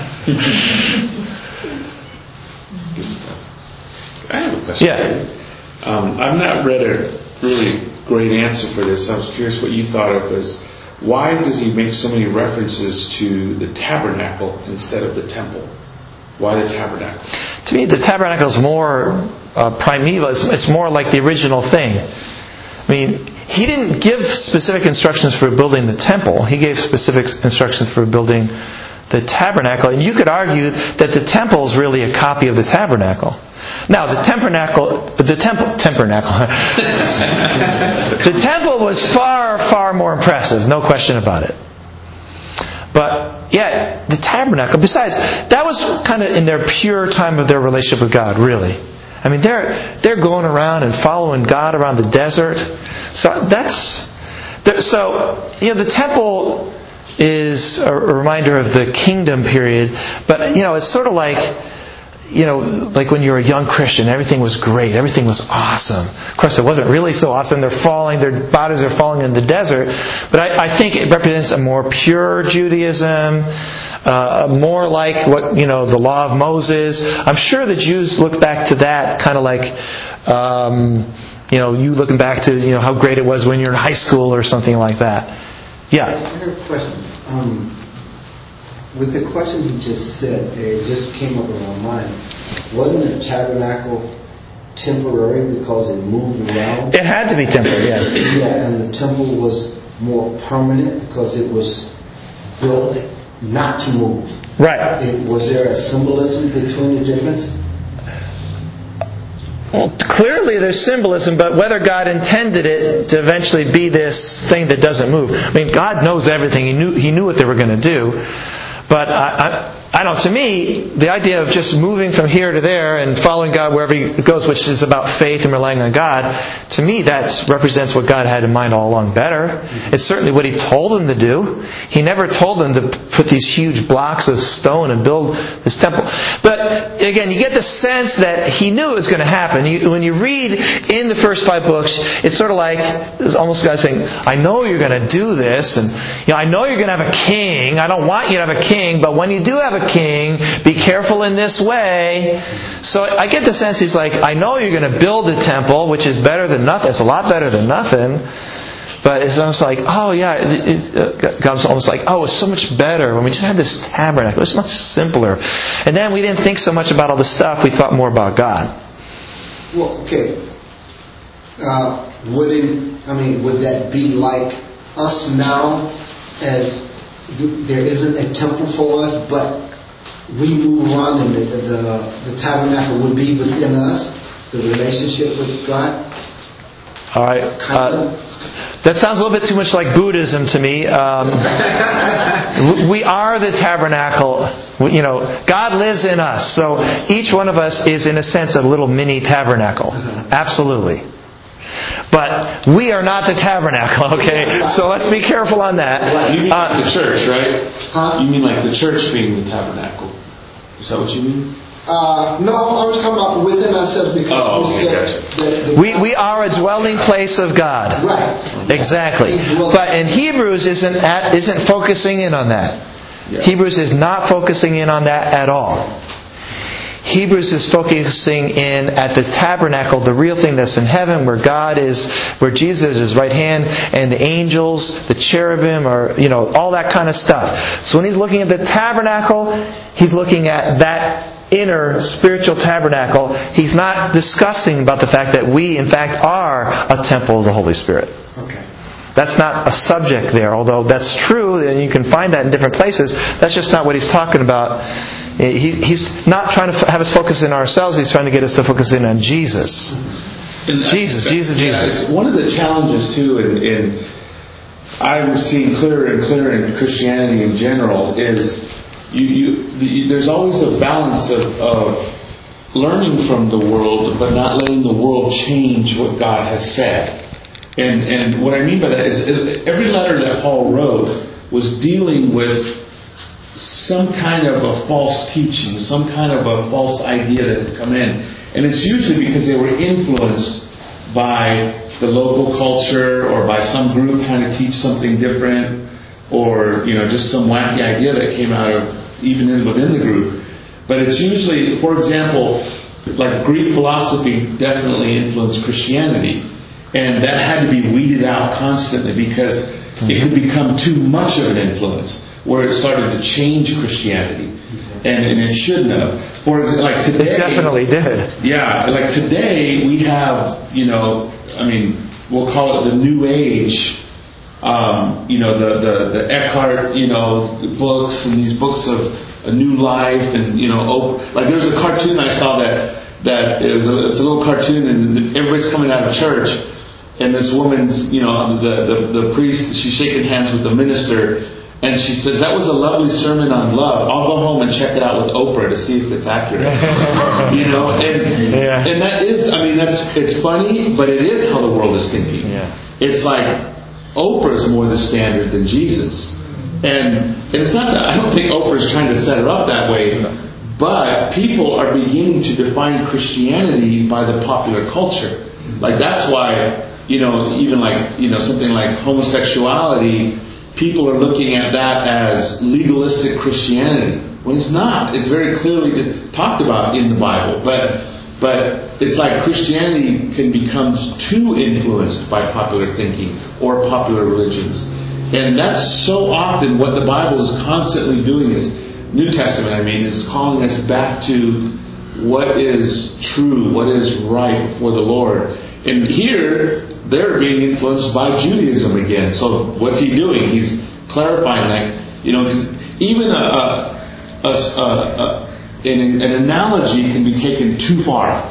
I have a question. Yeah. I've not read a really great answer for this. I was curious what you thought of as why does he make so many references to the tabernacle instead of the temple? Why the tabernacle? To me, the tabernacle is more primeval. It's more like the original thing. He didn't give specific instructions for building the temple. He gave specific instructions for building the tabernacle. And you could argue that the temple is really a copy of the tabernacle. Now, the temple was far, far more impressive, no question about it. But yeah, the tabernacle, besides, that was kind of in their pure time of their relationship with God, really. They're going around and following God around the desert. So the temple is a reminder of the kingdom period, but it's sort of like when you're a young Christian, everything was great, everything was awesome. Of course, it wasn't really so awesome. Their bodies are falling in the desert. But I think it represents a more pure Judaism, more like what the law of Moses. I'm sure the Jews look back to that kind of like, you looking back to how great it was when you're in high school or something like that. Yeah. I have a question. With the question you just said, it just came up in my mind. Wasn't the tabernacle temporary because it moved around? It had to be temporary, yeah. Yeah, and the temple was more permanent because it was built not to move. Right. Was there a symbolism between the difference? Well, clearly there's symbolism, but whether God intended it to eventually be this thing that doesn't move. God knows everything. He knew what they were going to do. But to me, the idea of just moving from here to there and following God wherever He goes, which is about faith and relying on God, to me that represents what God had in mind all along better. It's certainly what He told them to do. He never told them to put these huge blocks of stone and build this temple. But again, you get the sense that He knew it was going to happen. When you read in the first 5 books, it's sort of like, it's almost God saying, I know you're going to do this, and I know you're going to have a king. I don't want you to have a king, but when you do have a king, be careful in this way. So I get the sense He's like, I know you're going to build a temple, which is better than nothing. It's a lot better than nothing. But it's almost like, God's almost like, it's so much better when we just had this tabernacle. It's much simpler. And then we didn't think so much about all the stuff. We thought more about God. Well, okay. Would that be like us now, as there isn't a temple for us, but we move on and the tabernacle would be within us, the relationship with God. All right. That sounds a little bit too much like Buddhism to me. We are the tabernacle. God lives in us. So each one of us is, in a sense, a little mini tabernacle. Absolutely. But we are not the tabernacle, okay? So let's be careful on that. You mean like the church, right? Huh? You mean like the church being the tabernacle? Is that what you mean? No, I was talking about within ourselves because we said that we are a dwelling place of God. Right. Exactly. But in Hebrews isn't focusing in on that. Yeah. Hebrews is not focusing in on that at all. Hebrews is focusing in at the tabernacle, the real thing that's in heaven, where God is, where Jesus is right hand, and the angels, the cherubim, or all that kind of stuff. So when he's looking at the tabernacle, he's looking at that inner spiritual tabernacle. He's not discussing about the fact that we, in fact, are a temple of the Holy Spirit. Okay. That's not a subject there, although that's true, and you can find that in different places. That's just not what he's talking about. He's not trying to have us focus in ourselves. He's trying to get us to focus in on Jesus. Jesus. One of the challenges, too, and I'm seeing clearer and clearer in Christianity in general, is there's always a balance of learning from the world, but not letting the world change what God has said. And what I mean by that is every letter that Paul wrote was dealing with some kind of a false teaching, some kind of a false idea that had come in. And it's usually because they were influenced by the local culture or by some group trying to teach something different, or just some wacky idea that came out of even within the group. But it's usually, for example, like Greek philosophy definitely influenced Christianity. And that had to be weeded out constantly because it could become too much of an influence where it started to change Christianity. And it shouldn't have. For example, like today... It definitely did. Yeah, like today we have, we'll call it the New Age, the Eckhart, books and these books of a new life and, like there's a cartoon I saw that it's a little cartoon and everybody's coming out of church. And this woman's, the priest, she's shaking hands with the minister, and she says, "That was a lovely sermon on love. I'll go home and check it out with Oprah to see if it's accurate." And that is, it's funny, but it is how the world is thinking. Yeah. It's like Oprah's more the standard than Jesus, and it's not that I don't think Oprah's trying to set it up that way, but people are beginning to define Christianity by the popular culture. Like that's why. Even like, something like homosexuality, people are looking at that as legalistic Christianity. When it's not. It's very clearly talked about in the Bible. But it's like Christianity can become too influenced by popular thinking or popular religions. And that's so often what the Bible is constantly doing is, New Testament is calling us back to what is true, what is right before the Lord. And here, they're being influenced by Judaism again. So what's he doing? He's clarifying, even an analogy can be taken too far.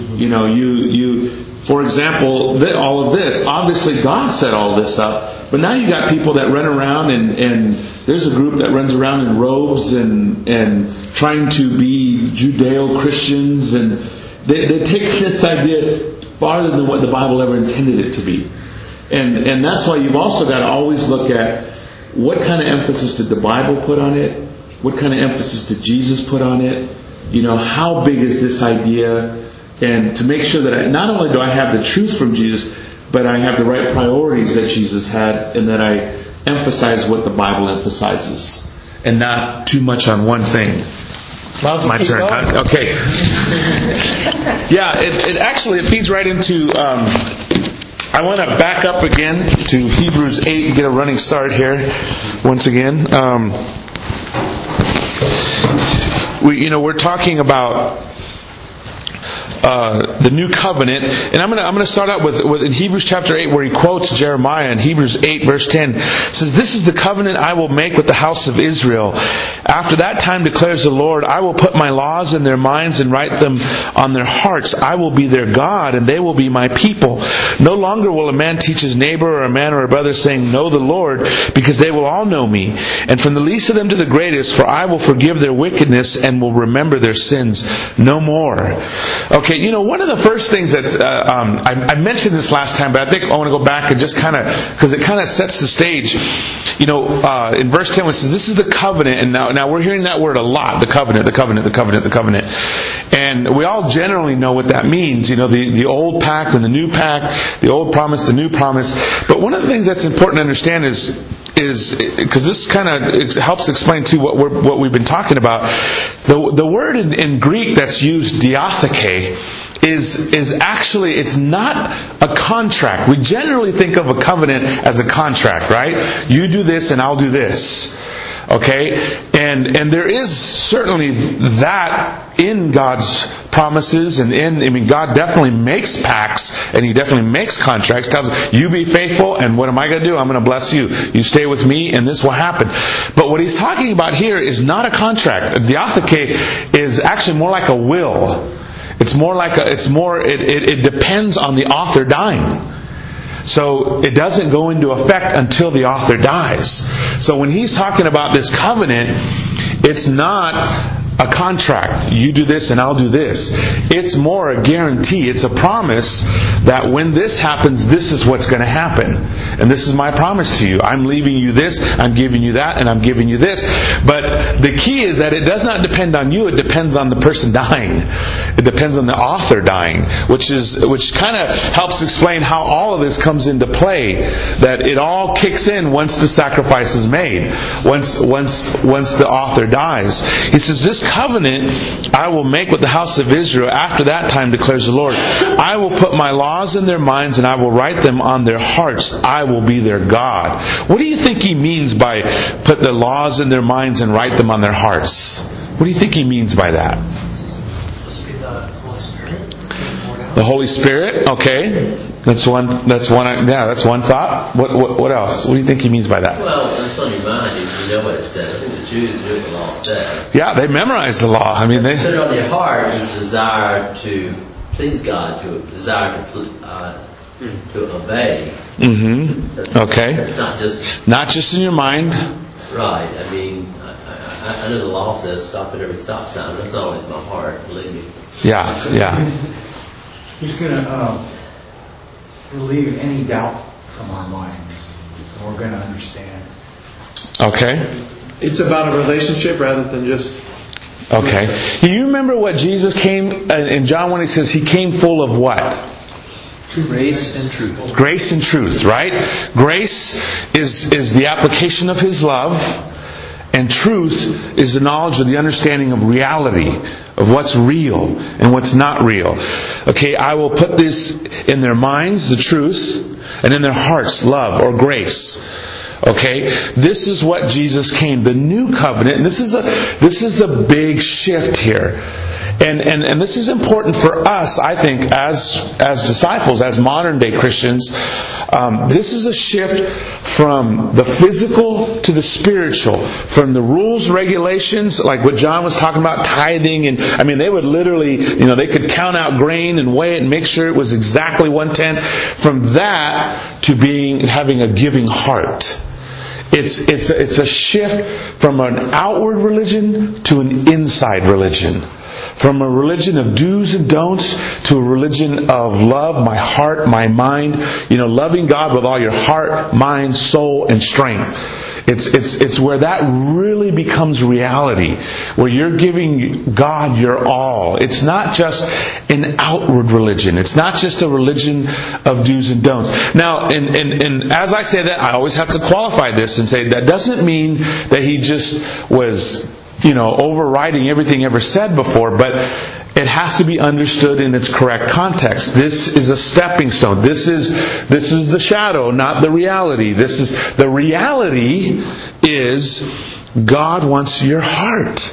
For example, all of this. Obviously, God set all this up, but now you got people that run around and there's a group that runs around in robes and trying to be Judeo-Christians, and they take this idea farther than what the Bible ever intended it to be. And that's why you've also got to always look at what kind of emphasis did the Bible put on it? What kind of emphasis did Jesus put on it? How big is this idea? And to make sure that not only do I have the truth from Jesus, but I have the right priorities that Jesus had, and that I emphasize what the Bible emphasizes, and not too much on one thing. It's my turn. Okay. Yeah, it feeds right into. I want to back up again to Hebrews 8 and get a running start here once again. We're talking about the new covenant, and I'm gonna start out with in Hebrews chapter 8, where he quotes Jeremiah in Hebrews 8 verse 10. It says, "This is the covenant I will make with the house of Israel. After that time, declares the Lord, I will put my laws in their minds and write them on their hearts. I will be their God, and they will be my people. No longer will a man teach his neighbor or a man or a brother, saying, Know the Lord, because they will all know me, and from the least of them to the greatest, for I will forgive their wickedness and will remember their sins no more." Okay, one of the first things that I mentioned this last time, but I think I want to go back and just because it kind of sets the stage. In verse 10, it says, "This is the covenant," and now we're hearing that word a lot: the covenant, the covenant, the covenant, the covenant. And we all generally know what that means. The old pact and the new pact, the old promise, the new promise. But one of the things that's important to understand is because this kind of helps explain too what we've been talking about. The word in Greek that's used, diatheke, is actually, it's not a contract. We generally think of a covenant as a contract, right? You do this and I'll do this. Okay? And there is certainly that in God's promises, and God definitely makes pacts, and He definitely makes contracts. Tells us, you be faithful, and what am I going to do? I'm going to bless you. You stay with me, and this will happen. But what He's talking about here is not a contract. A diatheke is actually more like a will. It's more like it depends on the author dying. So it doesn't go into effect until the author dies. So when he's talking about this covenant, it's not a contract. You do this and I'll do this. It's more a guarantee. It's a promise that when this happens, this is what's going to happen. And this is my promise to you. I'm leaving you this, I'm giving you that, and I'm giving you this. But the key is that it does not depend on you. It depends on the person dying. It depends on the author dying, which kind of helps explain how all of this comes into play. That it all kicks in once the sacrifice is made. Once the author dies. He says, "This covenant I will make with the house of Israel after that time, declares the Lord. I will put my laws in their minds and I will write them on their hearts. I will be their God." What do you think he means by put the laws in their minds and write them on their hearts? What do you think he means by that? The Holy Spirit? Okay. That's one thought. What else? What do you think he means by that? Well, it's on your mind if you know what it says. I think the Jews knew what the law said. Yeah, they memorized the law. They put it on their heart is desire to please God, to desire to obey. Mm-hmm. Okay. It's not just in your mind. Right. I know the law says stop at every stop sign. That's not always my heart. Believe me. Yeah. He's going to relieve any doubt from our minds. We're going to understand. Okay. It's about a relationship rather than just... Okay. You remember what Jesus came, in John 1 he says he came full of what? Grace and truth. Grace and truth, right? Grace is the application of His love, and truth is the knowledge or the understanding of reality, of what's real and what's not real. Okay, I will put this in their minds, the truth, and in their hearts, love or grace. Okay, this is what Jesus came. The new covenant, and this is a big shift here. And this is important for us, I think, as disciples, as modern day Christians. This is a shift from the physical to the spiritual, from the rules, regulations, like what John was talking about, tithing, and they would literally, they could count out grain and weigh it and make sure it was exactly 1/10. From that to having a giving heart. It's a shift from an outward religion to an inside religion. From a religion of do's and don'ts to a religion of love, my heart, my mind. Loving God with all your heart, mind, soul, and strength. It's where that really becomes reality. Where you're giving God your all. It's not just an outward religion. It's not just a religion of do's and don'ts. Now, and as I say that, I always have to qualify this and say that doesn't mean that he just was overriding everything ever said before, but it has to be understood in its correct context. This is a stepping stone. This is the shadow, not the reality. The reality is God wants your heart.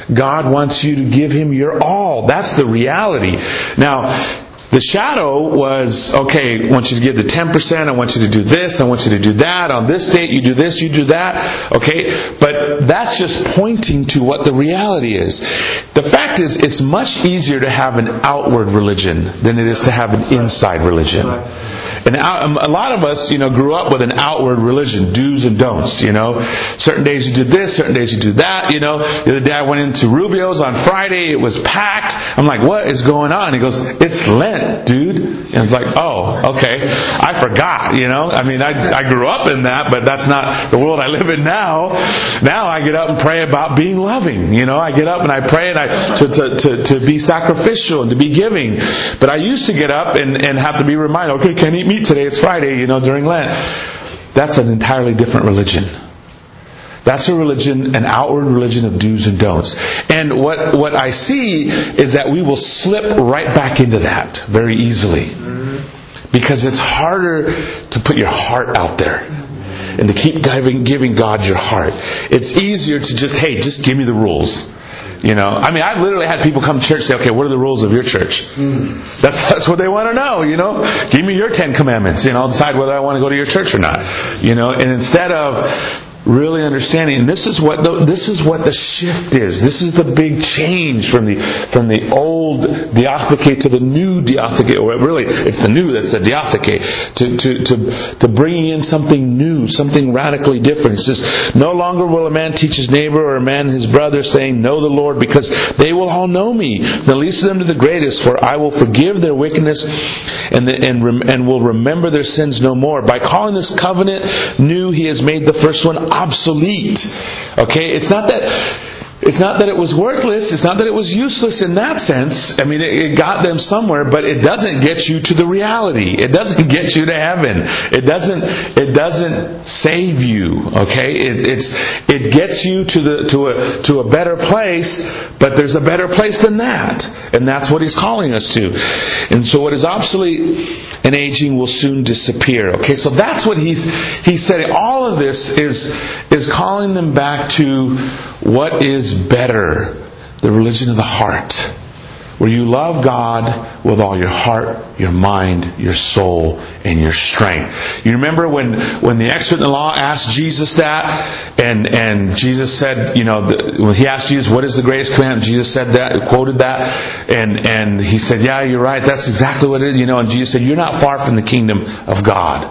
God wants you to give Him your all. That's the reality. Now, the shadow was, okay, I want you to give the 10%, I want you to do this, I want you to do that, on this date you do this, you do that, okay? But that's just pointing to what the reality is. The fact is, it's much easier to have an outward religion than it is to have an inside religion. And a lot of us, grew up with an outward religion, do's and don'ts, Certain days you do this, certain days you do that, The other day I went into Rubio's on Friday, it was packed. I'm like, what is going on? He goes, it's Lent, dude. And I was like, oh, okay. I forgot, I grew up in that, but that's not the world I live in now. Now I get up and pray about being loving, I get up and I pray to be sacrificial and to be giving. But I used to get up and have to be reminded, okay, can't eat meat today, it's Friday, during Lent. That's an entirely different religion. That's a religion, an outward religion of do's and don'ts. And what I see is that we will slip right back into that very easily. Because it's harder to put your heart out there and to keep giving God your heart. It's easier to just give me the rules. I literally had people come to church and say, okay, what are the rules of your church? That's what they want to know, Give me your 10 commandments, I'll decide whether I want to go to your church or not. And instead of really understanding, and this is what the shift is. This is the big change from the old diatheke to the new diatheke. Or really, it's the new that's the diatheke. To bringing in something new, something radically different. It says, no longer will a man teach his neighbor or a man his brother, saying, know the Lord, because they will all know me, the least of them to the greatest. For I will forgive their wickedness and will remember their sins no more. By calling this covenant new, He has made the first one obsolete. Okay? It's not that it was worthless. It's not that it was useless in that sense. It got them somewhere, but it doesn't get you to the reality. It doesn't get you to heaven. It doesn't save you. Okay? It gets you to a better place, but there's a better place than that. And that's what He's calling us to. And so what is obsolete and aging will soon disappear. Okay, so that's what he's saying. All of this is calling them back to what is better, the religion of the heart, where you love God with all your heart, your mind, your soul, and your strength. You remember when the expert in the law asked Jesus that, and Jesus said, when he asked Jesus, what is the greatest commandment? Jesus said that, quoted that, and he said, yeah, you're right, that's exactly what it is, and Jesus said, you're not far from the kingdom of God.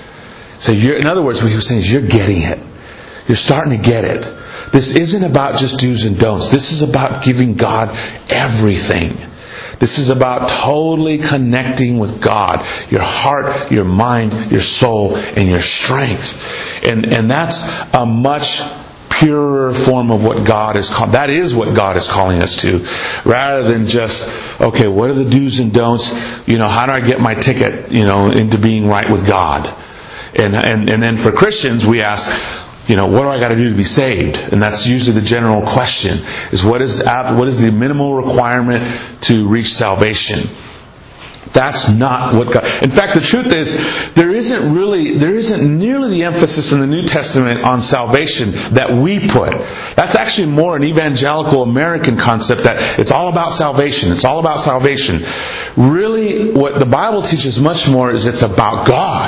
So in other words, what he was saying is, you're getting it. You're starting to get it. This isn't about just do's and don'ts. This is about giving God everything. This is about totally connecting with God. Your heart, your mind, your soul, and your strength. And that's a much purer form of what God is calling. That is what God is calling us to. Rather than just, okay, what are the do's and don'ts? How do I get my ticket, into being right with God? And then for Christians, we ask, what do I got to do to be saved? And that's usually the general question, is what is the minimal requirement to reach salvation? That's not what God... In fact, the truth is, there isn't nearly the emphasis in the New Testament on salvation that we put. That's actually more an evangelical American concept, that it's all about salvation. It's all about salvation. Really, what the Bible teaches much more is it's about God.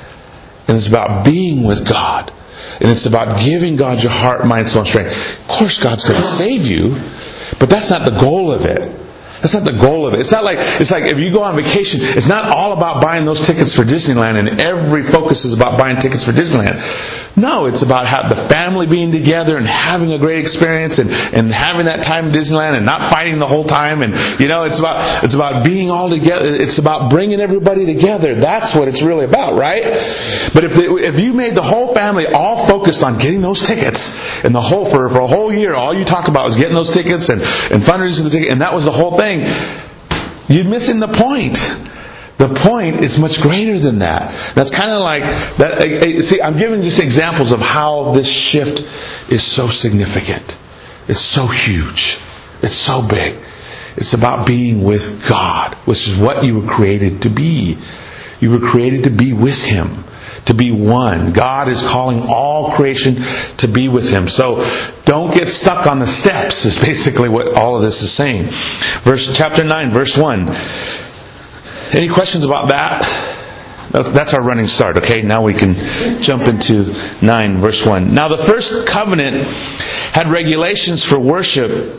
And it's about being with God. And it's about giving God your heart, mind, soul, and strength. Of course God's going to save you, but that's not the goal of it. That's not the goal of it. It's like if you go on vacation, it's not all about buying those tickets for Disneyland and every focus is about buying tickets for Disneyland. No, it's about the family being together and having a great experience and having that time in Disneyland and not fighting the whole time. And it's about being all together. It's about bringing everybody together. That's what it's really about, right? But if you made the whole family all focused on getting those tickets, and for a whole year, all you talked about was getting those tickets and fundraising for the ticket, and that was the whole thing, you're missing the point. The point is much greater than that. That's kind of like that. See, I'm giving just examples of how this shift is so significant. It's so huge. It's so big. It's about being with God, which is what you were created to be. You were created to be with Him, to be one. God is calling all creation to be with Him. So don't get stuck on the steps is basically what all of this is saying. Chapter 9, verse 1. Any questions about that? That's our running start, okay? Now we can jump into 9, verse 1. Now the first covenant had regulations for worship.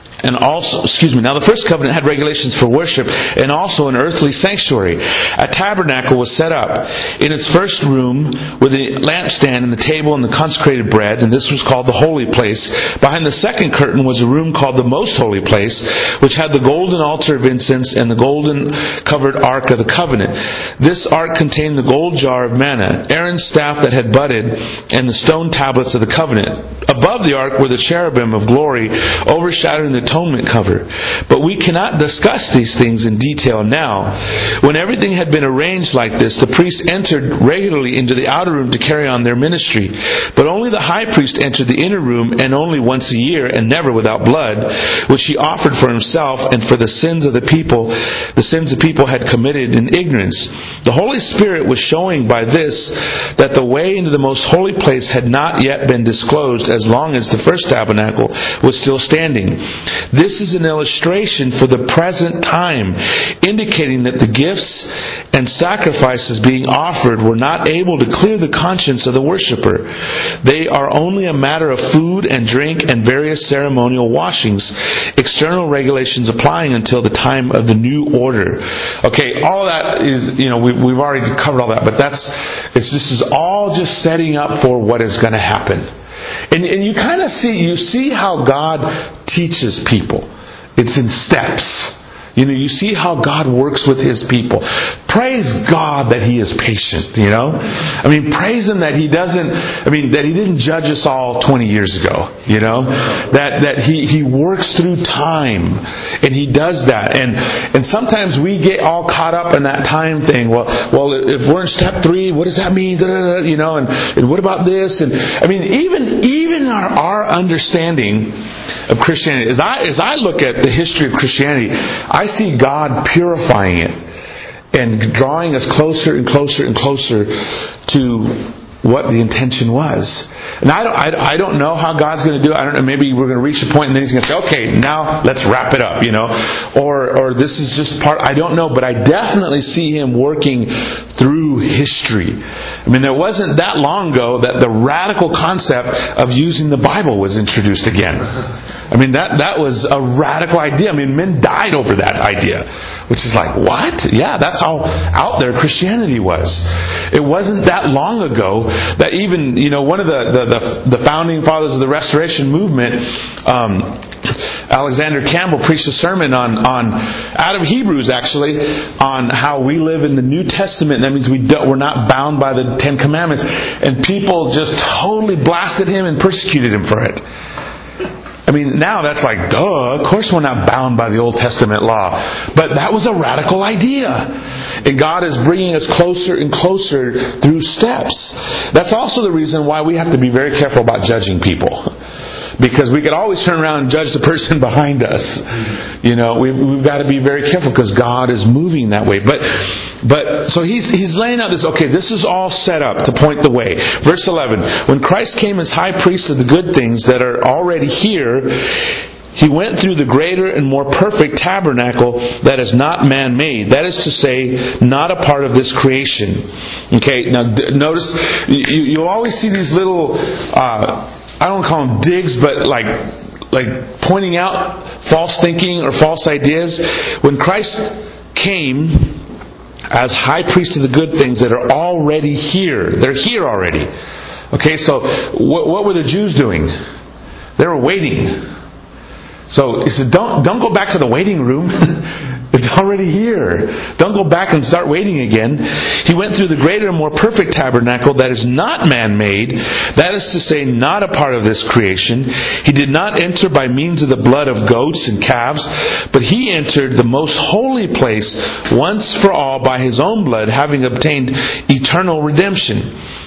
Now the first covenant had regulations for worship and also an earthly sanctuary. A tabernacle was set up in its first room with a lampstand and the table and the consecrated bread, and this was called the holy place. Behind the second curtain was a room called the most holy place, which had the golden altar of incense and the golden covered ark of the covenant. This ark contained the gold jar of manna, Aaron's staff that had budded, and the stone tablets of the covenant. Above the ark were the cherubim of glory overshadowing the atonement cover. But we cannot discuss these things in detail now. When everything had been arranged like this, the priests entered regularly into the outer room to carry on their ministry. But only the high priest entered the inner room, and only once a year, and never without blood, which he offered for himself and for the sins of the people had committed in ignorance. The Holy Spirit was showing by this that the way into the most holy place had not yet been disclosed as long as the first tabernacle was still standing. This is an illustration for the present time, indicating that the gifts and sacrifices being offered were not able to clear the conscience of the worshiper. They are only a matter of food and drink and various ceremonial washings, external regulations applying until the time of the new order. Okay, all that is, we've already covered all that, but this is all just setting up for what is going to happen. And you kind of see how God teaches people. It's in steps. You see how God works with His people. Praise God that He is patient, praise Him that He didn't judge us all 20 years ago, That He works through time, and He does that. And sometimes we get all caught up in that time thing. Well, if we're in step 3, what does that mean? And what about this? And even our understanding of Christianity, as I look at the history of Christianity, I see God purifying it and drawing us closer and closer and closer to what the intention was. And I don't know how God's going to do it. I don't know. Maybe we're going to reach a point and then He's going to say, okay, now let's wrap it up, Or this is just part. I don't know, but I definitely see Him working through history. There wasn't that long ago that the radical concept of using the Bible was introduced again. That was a radical idea. Men died over that idea. Which is like, what? Yeah, that's how out there Christianity was. It wasn't that long ago that even, one of the founding fathers of the Restoration movement, Alexander Campbell, preached a sermon on out of Hebrews actually, on how we live in the New Testament. That means we're not bound by the 10 Commandments. And people just totally blasted him and persecuted him for it. Now that's like, duh, of course we're not bound by the Old Testament law. But that was a radical idea. And God is bringing us closer and closer through steps. That's also the reason why we have to be very careful about judging people. Because we could always turn around and judge the person behind us. We've got to be very careful because God is moving that way. But so he's laying out this, okay, this is all set up to point the way. Verse 11, when Christ came as high priest of the good things that are already here, He went through the greater and more perfect tabernacle that is not man-made. That is to say, not a part of this creation. Okay, now notice, you'll always see these little, I don't call them digs, but like pointing out false thinking or false ideas. When Christ came as high priest of the good things that are already here. They're here already. Okay, so what were the Jews doing? They were waiting. So He said, don't go back to the waiting room. It's already here. Don't go back and start waiting again. He went through the greater and more perfect tabernacle that is not man-made. That is to say, not a part of this creation. He did not enter by means of the blood of goats and calves, but He entered the most holy place once for all by His own blood, having obtained eternal redemption.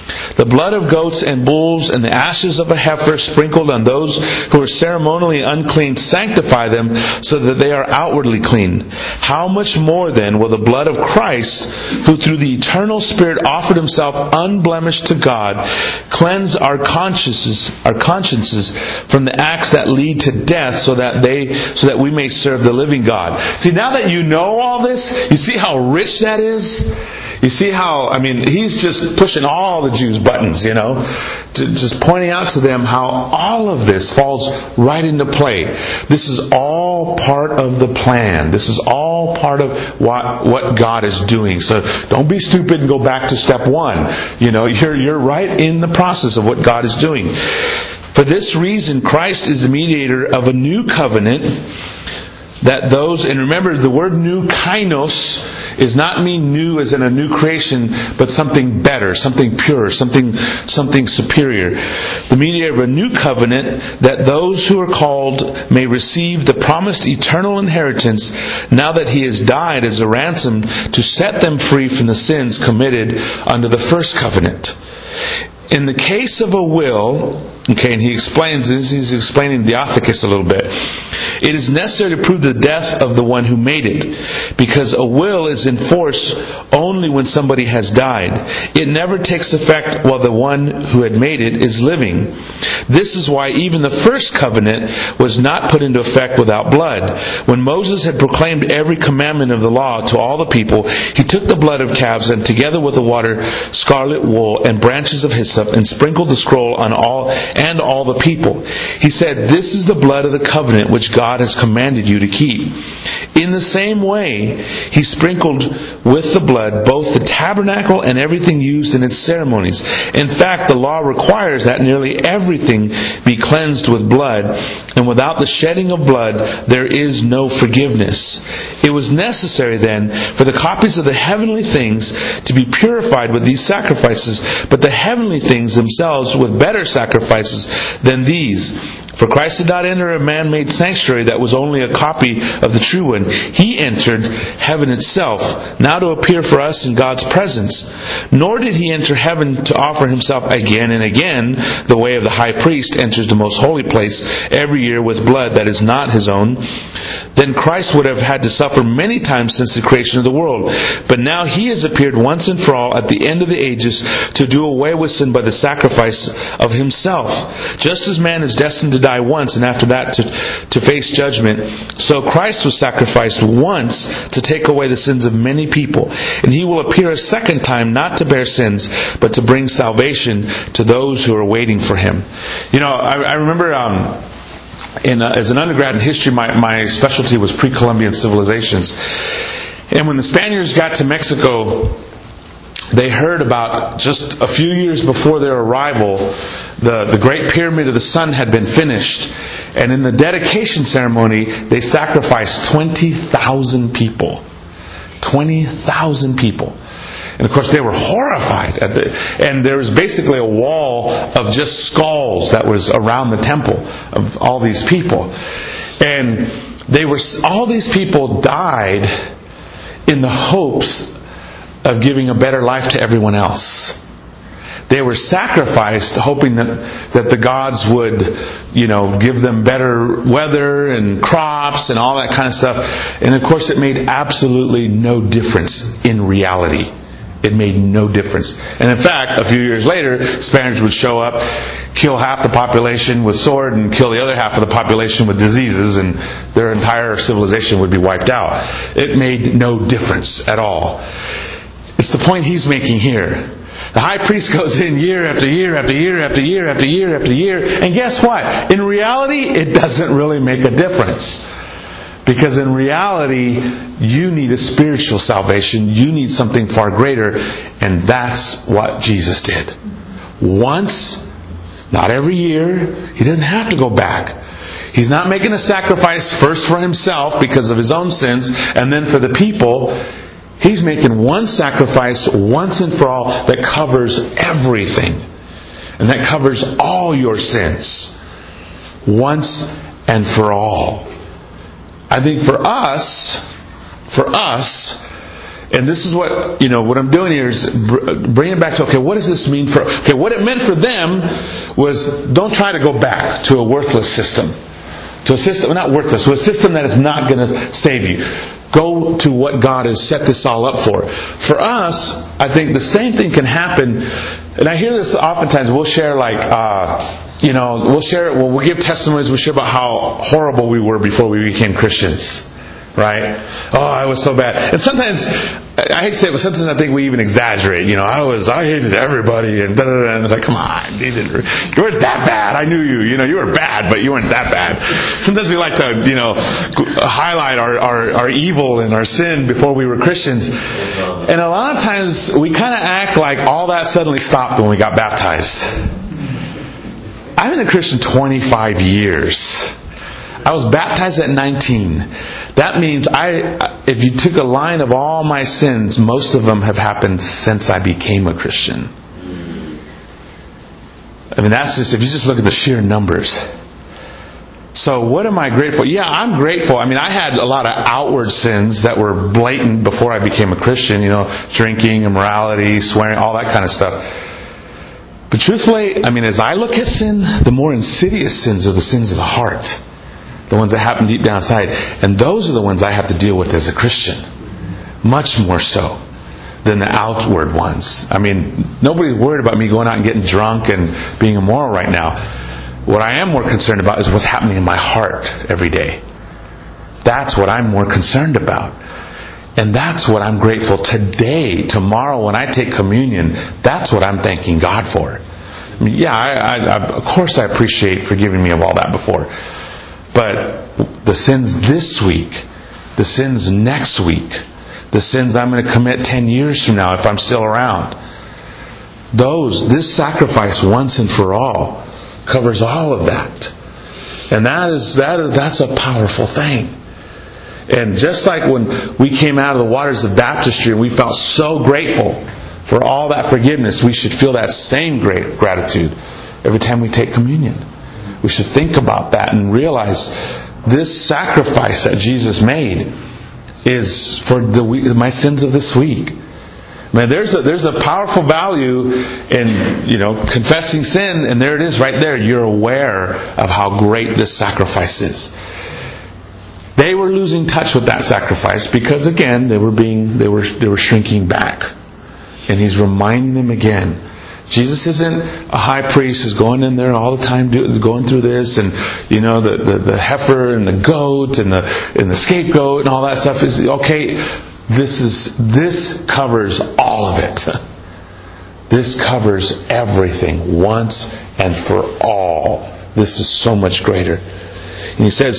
The blood of goats and bulls and the ashes of a heifer sprinkled on those who are ceremonially unclean sanctify them so that they are outwardly clean. How much more then will the blood of Christ, who through the eternal Spirit offered himself unblemished to God, cleanse our consciences from the acts that lead to death so that we may serve the living God. See, now that you know all this, you see how rich that is? You see how, he's just pushing all the Jews' buttons, just pointing out to them how all of this falls right into play. This is all part of the plan. This is all part of what God is doing. So don't be stupid and go back to step one. You're right in the process of what God is doing. For this reason, Christ is the mediator of a new covenant, and remember, the word new, kainos, is not mean new as in a new creation, but something better, something pure, something superior. The mediator of a new covenant, that those who are called may receive the promised eternal inheritance, now that he has died as a ransom to set them free from the sins committed under the first covenant. In the case of a will, and he explains this, he's explaining Diathekes a little bit. It is necessary to prove the death of the one who made it, because a will is in force only when somebody has died. It never takes effect while the one who had made it is living. This is why even the first covenant was not put into effect without blood. When Moses had proclaimed every commandment of the law to all the people, he took the blood of calves and together with the water, scarlet wool, and branches of hyssop, and sprinkled the scroll on all the people. He said, "This is the blood of the covenant which God has commanded you to keep." In the same way, he sprinkled with the blood both the tabernacle and everything used in its ceremonies. In fact, the law requires that nearly everything be cleansed with blood, and without the shedding of blood, there is no forgiveness. It was necessary then for the copies of the heavenly things to be purified with these sacrifices, but the heavenly things themselves with better sacrifices than these. For Christ did not enter a man-made sanctuary that was only a copy of the true one. He entered heaven itself, now to appear for us in God's presence. Nor did he enter heaven to offer himself again and again, the way of the high priest enters the most holy place every year with blood that is not his own. Then Christ would have had to suffer many times since the creation of the world. But now he has appeared once and for all at the end of the ages to do away with sin by the sacrifice of himself. Just as man is destined to die once and after that to face judgment, so Christ was sacrificed once to take away the sins of many people. And he will appear a second time not to bear sins, but to bring salvation to those who are waiting for him. I remember as an undergrad in history, my specialty was pre-Columbian civilizations. And when the Spaniards got to Mexico, they heard about, just a few years before their arrival, the Great Pyramid of the Sun had been finished. And in the dedication ceremony, they sacrificed 20,000 people. 20,000 people. And of course they were horrified and there was basically a wall of just skulls that was around the temple of all these people. And all these people died in the hopes of giving a better life to everyone else. They were sacrificed hoping that the gods would, give them better weather and crops and all that kind of stuff. And of course it made absolutely no difference in reality. It made no difference. And in fact, a few years later, Spaniards would show up, kill half the population with sword and kill the other half of the population with diseases, and their entire civilization would be wiped out. It made no difference at all. It's the point he's making here. The high priest goes in year after year after year after year after year after year, and guess what? In reality, it doesn't really make a difference. Because in reality, you need a spiritual salvation. You need something far greater. And that's what Jesus did. Once, not every year. He didn't have to go back. He's not making a sacrifice first for himself because of his own sins, and then for the people. He's making one sacrifice once and for all that covers everything. And that covers all your sins. Once and for all. I think for us, And this is what, what I'm doing here is bring it back to, okay, what does this mean for, what it meant for them was, don't try to go back to a worthless system. To a system, not worthless, to a system that is not going to save you. Go to what God has set this all up for. For us, I think the same thing can happen, and I hear this oftentimes. We'll share we'll give testimonies, we'll share about how horrible we were before we became Christians. Right? Oh, I was so bad. And sometimes, I hate to say it, but sometimes I think we even exaggerate. I hated everybody, and and it's like, come on, you weren't that bad. I knew you. You were bad, but you weren't that bad. Sometimes we like to, highlight our evil and our sin before we were Christians. And a lot of times we kind of act like all that suddenly stopped when we got baptized. I've been a Christian 25 years. I was baptized at 19. That means if you took a line of all my sins, most of them have happened since I became a Christian. I mean, that's just, if you just look at the sheer numbers. So what am I grateful? Yeah, I'm grateful. I mean, I had a lot of outward sins that were blatant before I became a Christian. Drinking, immorality, swearing, all that kind of stuff. But truthfully, I mean, as I look at sin, the more insidious sins are the sins of the heart. The ones that happen deep down inside. And those are the ones I have to deal with as a Christian. Much more so than the outward ones. I mean, nobody's worried about me going out and getting drunk and being immoral right now. What I am more concerned about is what's happening in my heart every day. That's what I'm more concerned about. And that's what I'm grateful today, tomorrow when I take communion. That's what I'm thanking God for. I mean, of course I appreciate forgiving me of all that before. But the sins this week, the sins next week, the sins I'm going to commit 10 years from now if I'm still around, this sacrifice once and for all covers all of that. And that's a powerful thing. And just like when we came out of the waters of baptistry and we felt so grateful for all that forgiveness, we should feel that same great gratitude every time we take communion. We should think about that and realize this sacrifice that Jesus made is for my sins of this week. Man, there's a powerful value in confessing sin, and there it is right there. You're aware of how great this sacrifice is. They were losing touch with that sacrifice because again they were shrinking back, and He's reminding them again. Jesus isn't a high priest who's going in there all the time going through this, and the heifer and the goat and the scapegoat and all that stuff is okay. This covers all of it. This covers everything once and for all. This is so much greater. And He says,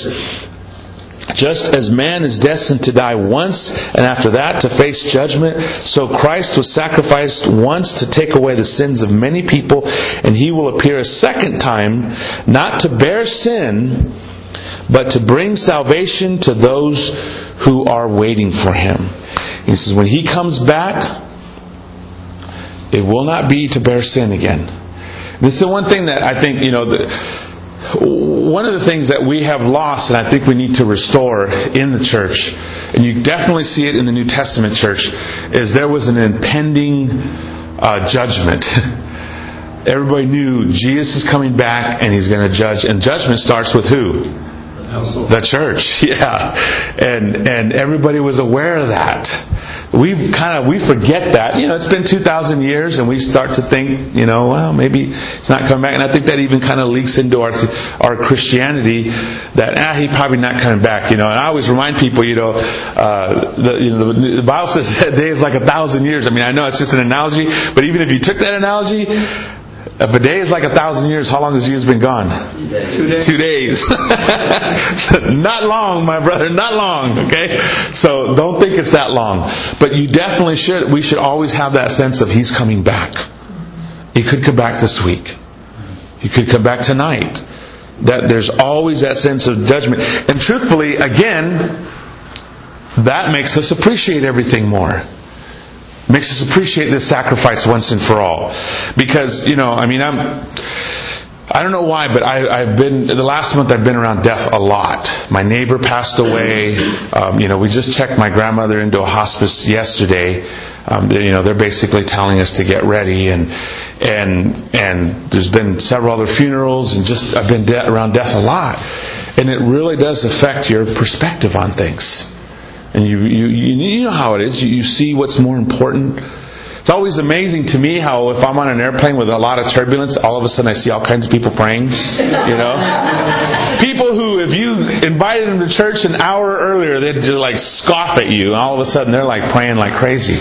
just as man is destined to die once, and after that to face judgment, so Christ was sacrificed once to take away the sins of many people, and He will appear a second time, not to bear sin, but to bring salvation to those who are waiting for Him. He says, when He comes back, it will not be to bear sin again. This is the one thing that I think, one of the things that we have lost, and I think we need to restore in the church, and you definitely see it in the New Testament church, is there was an impending judgment. Everybody knew Jesus is coming back and He's going to judge, and judgment starts with who? The church. Yeah. And everybody was aware of that. We forget that. It's been 2,000 years, and we start to think, well, maybe it's not coming back. And I think that even kind of leaks into our Christianity that He's probably not coming back. And I always remind people, the Bible says a day is like 1,000 years. I mean, I know it's just an analogy, but even if you took that analogy, if a day is like 1,000 years, how long has Jesus been gone? 2 days. Not long, my brother, not long, okay? So don't think it's that long. But you definitely should. We should always have that sense of He's coming back. He could come back this week. He could come back tonight. That there's always that sense of judgment. And truthfully, again, that makes us appreciate everything more. Makes us appreciate this sacrifice once and for all. Because, I don't know why, but I've been, the last month I've been around death a lot. My neighbor passed away. We just checked my grandmother into a hospice yesterday. They're basically telling us to get ready, and there's been several other funerals, and just I've been around death a lot, and it really does affect your perspective on things. And you know how it is. You see what's more important. It's always amazing to me how if I'm on an airplane with a lot of turbulence, all of a sudden I see all kinds of people praying. People who, if you invited them to church an hour earlier, they'd just like scoff at you, and all of a sudden they're like praying like crazy.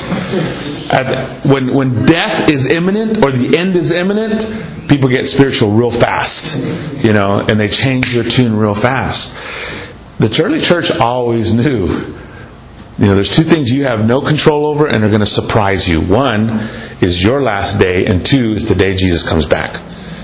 When death is imminent or the end is imminent, people get spiritual real fast, and they change their tune real fast. The early church always knew. There's two things you have no control over and are going to surprise you. One is your last day, and two is the day Jesus comes back.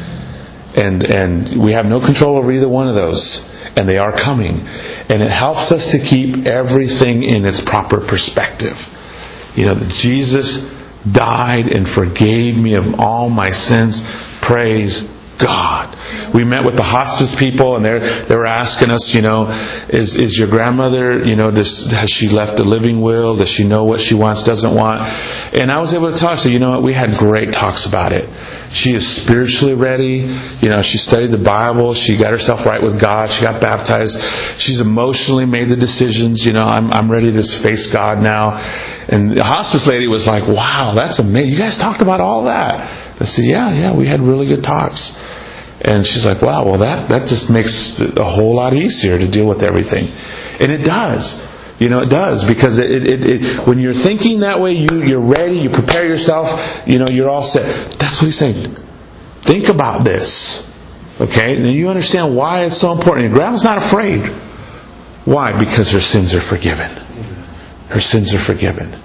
And we have no control over either one of those. And they are coming. And it helps us to keep everything in its proper perspective. That Jesus died and forgave me of all my sins. Praise God. We met with the hospice people, and they were asking us, is your grandmother, has she left a living will? Does she know what she wants, doesn't want? And I was able to talk to her. We had great talks about it. She is spiritually ready. She studied the Bible. She got herself right with God. She got baptized. She's emotionally made the decisions. I'm ready to face God now. And the hospice lady was like, wow, that's amazing. You guys talked about all that. I said, yeah, we had really good talks. And she's like, wow, well that just makes it a whole lot easier to deal with everything. And it does. It does. Because it when you're thinking that way, you're ready, you prepare yourself, you're all set. That's what he's saying. Think about this. Okay? And you understand why it's so important. Your grandma's not afraid. Why? Because her sins are forgiven. Her sins are forgiven.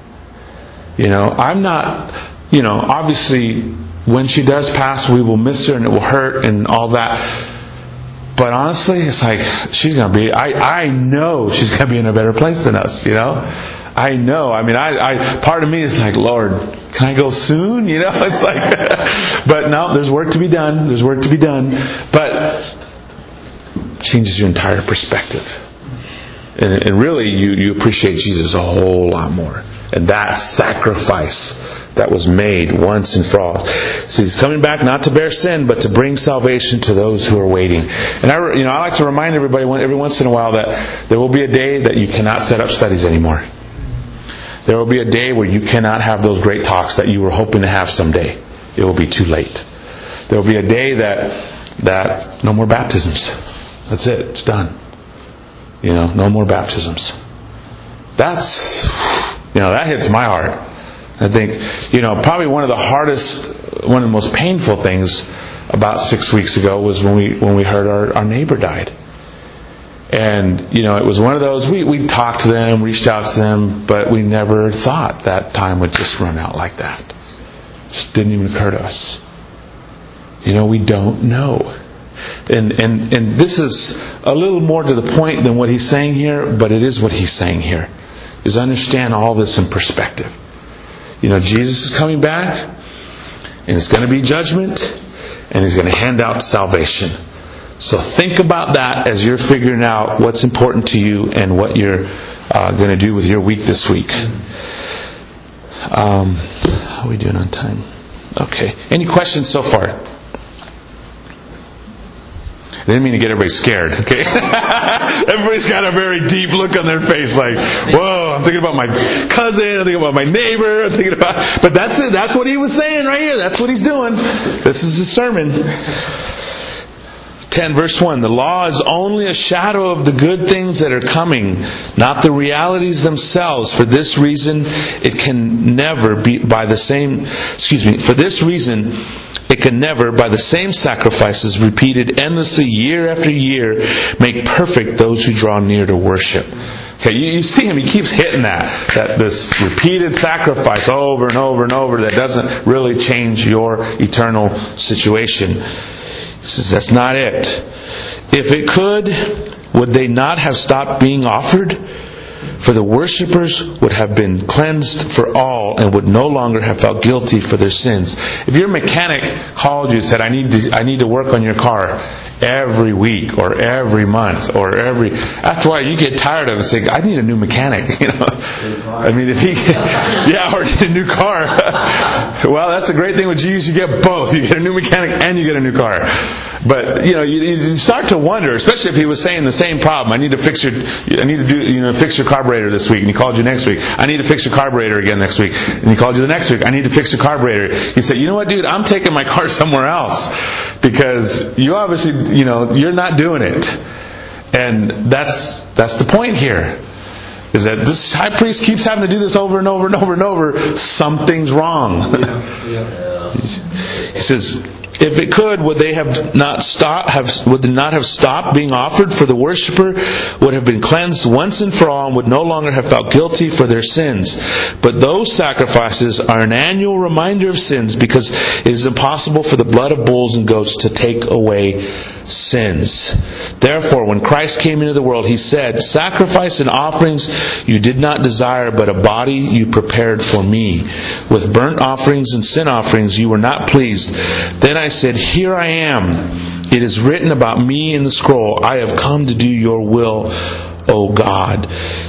I'm not, obviously, when she does pass, we will miss her and it will hurt and all that. But honestly, it's like she's going to be. I know she's going to be in a better place than us. I know. I mean, I part of me is like, Lord, can I go soon? It's like, but no, there's work to be done. There's work to be done. But it changes your entire perspective, and really, you appreciate Jesus a whole lot more. And that sacrifice that was made once and for all. So He's coming back not to bear sin, but to bring salvation to those who are waiting. And I like to remind everybody every once in a while that there will be a day that you cannot set up studies anymore. There will be a day where you cannot have those great talks that you were hoping to have someday. It will be too late. There will be a day that no more baptisms. That's it. It's done. No more baptisms. That hits my heart. I think, probably one of the most painful things about 6 weeks ago was when we heard our neighbor died. And, it was one of those, we talked to them, reached out to them, but we never thought that time would just run out like that. It just didn't even occur to us. We don't know. And this is a little more to the point than what he's saying here, but it is what he's saying here. Is understand all this in perspective. Jesus is coming back, and it's going to be judgment, and He's going to hand out salvation. So think about that as you're figuring out what's important to you and what you're going to do with your week this week. How are we doing on time? Okay. Any questions so far? I didn't mean to get everybody scared, okay? Everybody's got a very deep look on their face like, whoa, I'm thinking about my cousin, I'm thinking about my neighbor, but that's it. That's what he was saying right here. That's what he's doing. This is his sermon. 10 verse 1. The law is only a shadow of the good things that are coming, not the realities themselves. For this reason, it can never by the same sacrifices repeated endlessly year after year make perfect those who draw near to worship. Okay, you see him, he keeps hitting that this repeated sacrifice over and over and over that doesn't really change your eternal situation. He says that's not it. If it could, would they not have stopped being offered? For the worshippers would have been cleansed for all and would no longer have felt guilty for their sins. If your mechanic called you and said, I need to work on your car every week or every month or after a while you get tired of it, say, I need a new mechanic, I mean, if he or need a new car. Well, that's the great thing with Jesus, you get both. You get a new mechanic and you get a new car. But you start to wonder, especially if he was saying the same problem. I need to fix your carburetor this week, and he called you next week. I need to fix your carburetor again next week, and he called you the next week. I need to fix your carburetor. You say, you know what, dude, I'm taking my car somewhere else because you obviously you're not doing it. And that's the point here. Is that this high priest keeps having to do this over and over and over and over. Something's wrong. He says, if it could, would they not have stopped being offered? For the worshipper would have been cleansed once and for all and would no longer have felt guilty for their sins. But those sacrifices are an annual reminder of sins, because it is impossible for the blood of bulls and goats to take away sins. Therefore, when Christ came into the world, He said, sacrifice and offerings you did not desire, but a body you prepared for me. With burnt offerings and sin offerings you were not pleased. Then I said, here I am. It is written about me in the scroll. I have come to do your will, O God.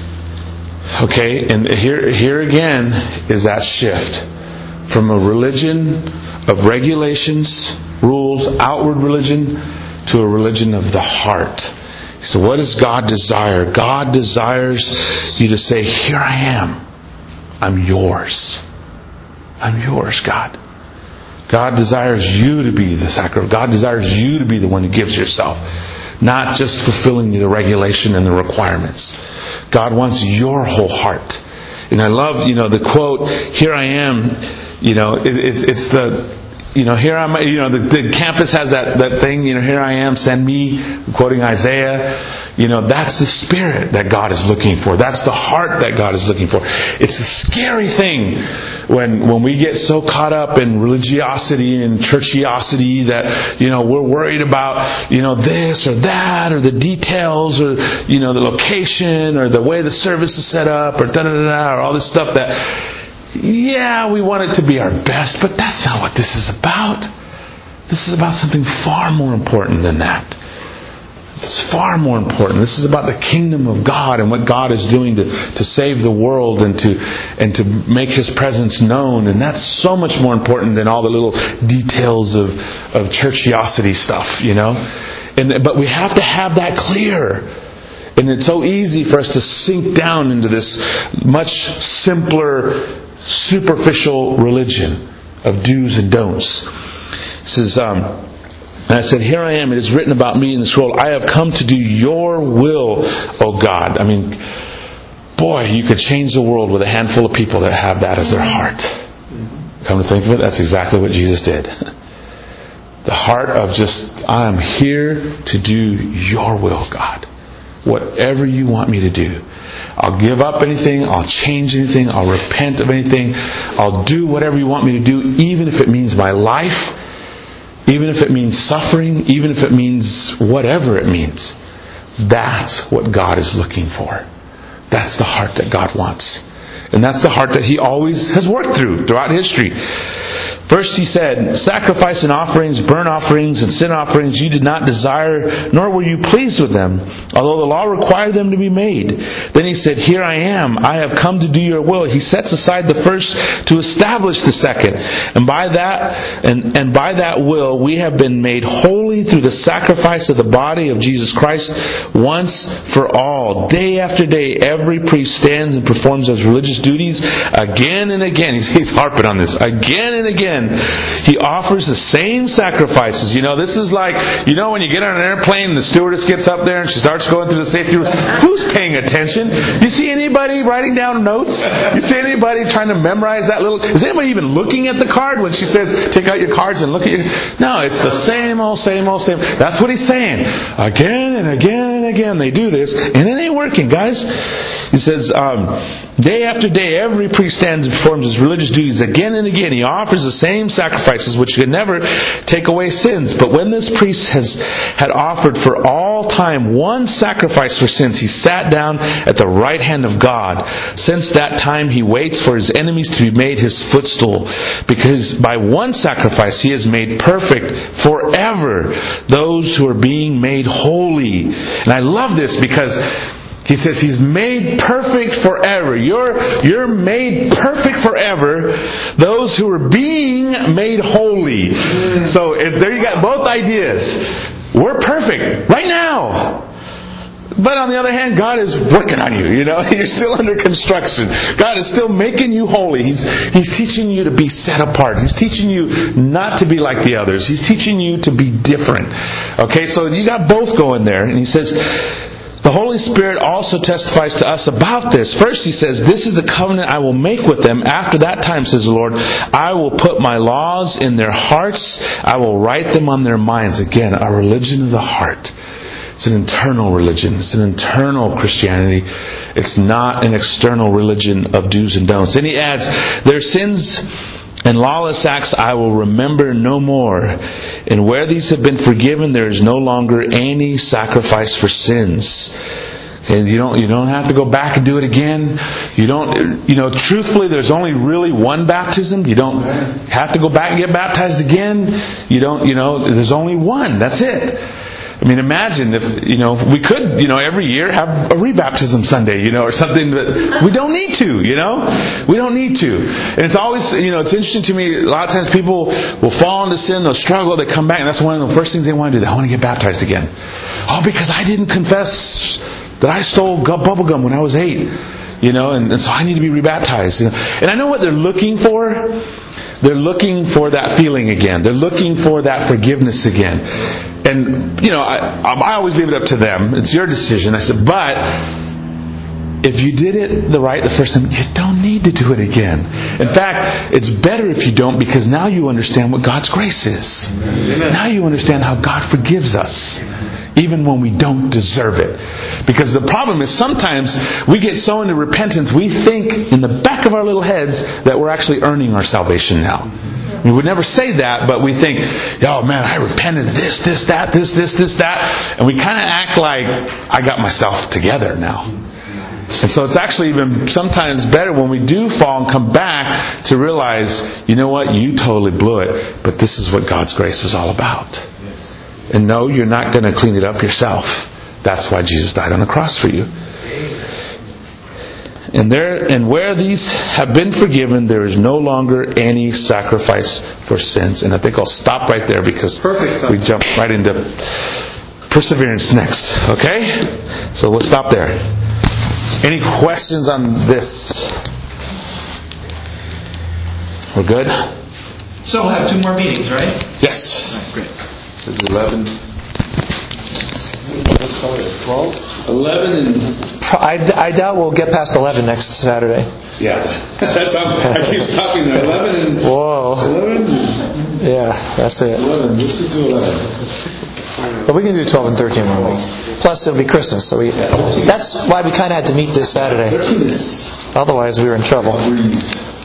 Okay, and here again is that shift from a religion of regulations, rules, outward religion, to a religion of the heart. So what does God desire? God desires you to say, here I am. I'm yours. I'm yours, God. God desires you to be the sacrifice. God desires you to be the one who gives yourself. Not just fulfilling the regulation and the requirements. God wants your whole heart. And I love, the quote, here I am, it's the... here I'm. The campus has that thing. Here I am. Send me. Quoting Isaiah. That's the spirit that God is looking for. That's the heart that God is looking for. It's a scary thing when we get so caught up in religiosity and churchiosity that we're worried about this or that or the details or the location or the way the service is set up or or all this stuff that. Yeah, we want it to be our best, but that's not what this is about. This is about something far more important than that. It's far more important. This is about the kingdom of God and what God is doing to save the world and to make His presence known. And that's so much more important than all the little details of churchiosity stuff, But we have to have that clear. And it's so easy for us to sink down into this much simpler, superficial religion of do's and don'ts. It says, and I said, here I am, it is written about me in the scroll. I have come to do your will, O God. I mean, boy, you could change the world with a handful of people that have that as their heart. Come to think of it, that's exactly what Jesus did. The heart of just, I am here to do your will, God. Whatever you want me to do. I'll give up anything. I'll change anything. I'll repent of anything. I'll do whatever you want me to do, even if it means my life, even if it means suffering, even if it means whatever it means. That's what God is looking for. That's the heart that God wants. And that's the heart that He always has worked throughout history. First He said, sacrifice and offerings, burnt offerings and sin offerings you did not desire, nor were you pleased with them, although the law required them to be made. Then He said, here I am, I have come to do your will. He sets aside the first to establish the second. And by that will we have been made holy through the sacrifice of the body of Jesus Christ once for all. Day after day every priest stands and performs those religious duties again and again. He's harping on this. Again and again. He offers the same sacrifices. This is like, when you get on an airplane and the stewardess gets up there and she starts going through the safety room. Who's paying attention? You see anybody writing down notes? You see anybody trying to memorize that little... Is anybody even looking at the card when she says, take out your cards and look at your... No, it's the same old, same old, same... That's what He's saying. Again and again and again they do this, and it ain't working, guys. He says, day after day every priest stands and performs his religious duties again and again. He offers the same same sacrifices which could never take away sins. But when this priest had offered for all time one sacrifice for sins, he sat down at the right hand of God. Since that time he waits for his enemies to be made his footstool, because by one sacrifice he has made perfect forever those who are being made holy. And I love this because he says He's made perfect forever. You're made perfect forever. Those who are being made holy. So there you got both ideas. We're perfect right now. But on the other hand, God is working on you. You're still under construction. God is still making you holy. He's teaching you to be set apart. He's teaching you not to be like the others. He's teaching you to be different. Okay, so you got both going there. And He says, the Holy Spirit also testifies to us about this. First He says, this is the covenant I will make with them. After that time, says the Lord, I will put my laws in their hearts. I will write them on their minds. Again, a religion of the heart. It's an internal religion. It's an internal Christianity. It's not an external religion of do's and don'ts. And He adds, their sins and lawless acts I will remember no more. And where these have been forgiven, there is no longer any sacrifice for sins. And you don't have to go back and do it again. Truthfully, there's only really one baptism. You don't have to go back and get baptized again. There's only one. That's it. I mean, imagine if, we could, every year have a rebaptism Sunday, or something, that we don't need to, We don't need to. And it's always, it's interesting to me, a lot of times people will fall into sin, they'll struggle, they come back, and that's one of the first things they want to do. They want to get baptized again. Oh, because I didn't confess that I stole bubble gum when I was 8, and so I need to be rebaptized. And I know what they're looking for. They're looking for that feeling again. They're looking for that forgiveness again. And, I always leave it up to them. It's your decision. I said, but if you did it the first time, you don't need to do it again. In fact, it's better if you don't, because now you understand what God's grace is. Amen. Now you understand how God forgives us, even when we don't deserve it. Because the problem is sometimes we get so into repentance, we think in the back of our little heads that we're actually earning our salvation now. We would never say that, but we think, oh man, I repented this, that. And we kind of act like I got myself together now. And so it's actually even sometimes better when we do fall and come back to realize, you know what, you totally blew it, but this is what God's grace is all about. And no, you're not going to clean it up yourself. That's why Jesus died on the cross for you. And where these have been forgiven, there is no longer any sacrifice for sins. And I think I'll stop right there because we jump right into perseverance next. Okay? So we'll stop there. Any questions on this? We're good? So we'll have 2 more meetings, right? Yes. Right, great. So 11. 11 and... I doubt we'll get past 11 next Saturday. Yeah. I keep stopping there. 11 and... Whoa. 11? Yeah, that's it. 11. Let's just do 11. But we can do 12 and 13 one week. Plus it'll be Christmas, so that's why we kind of had to meet this Saturday. Otherwise we were in trouble.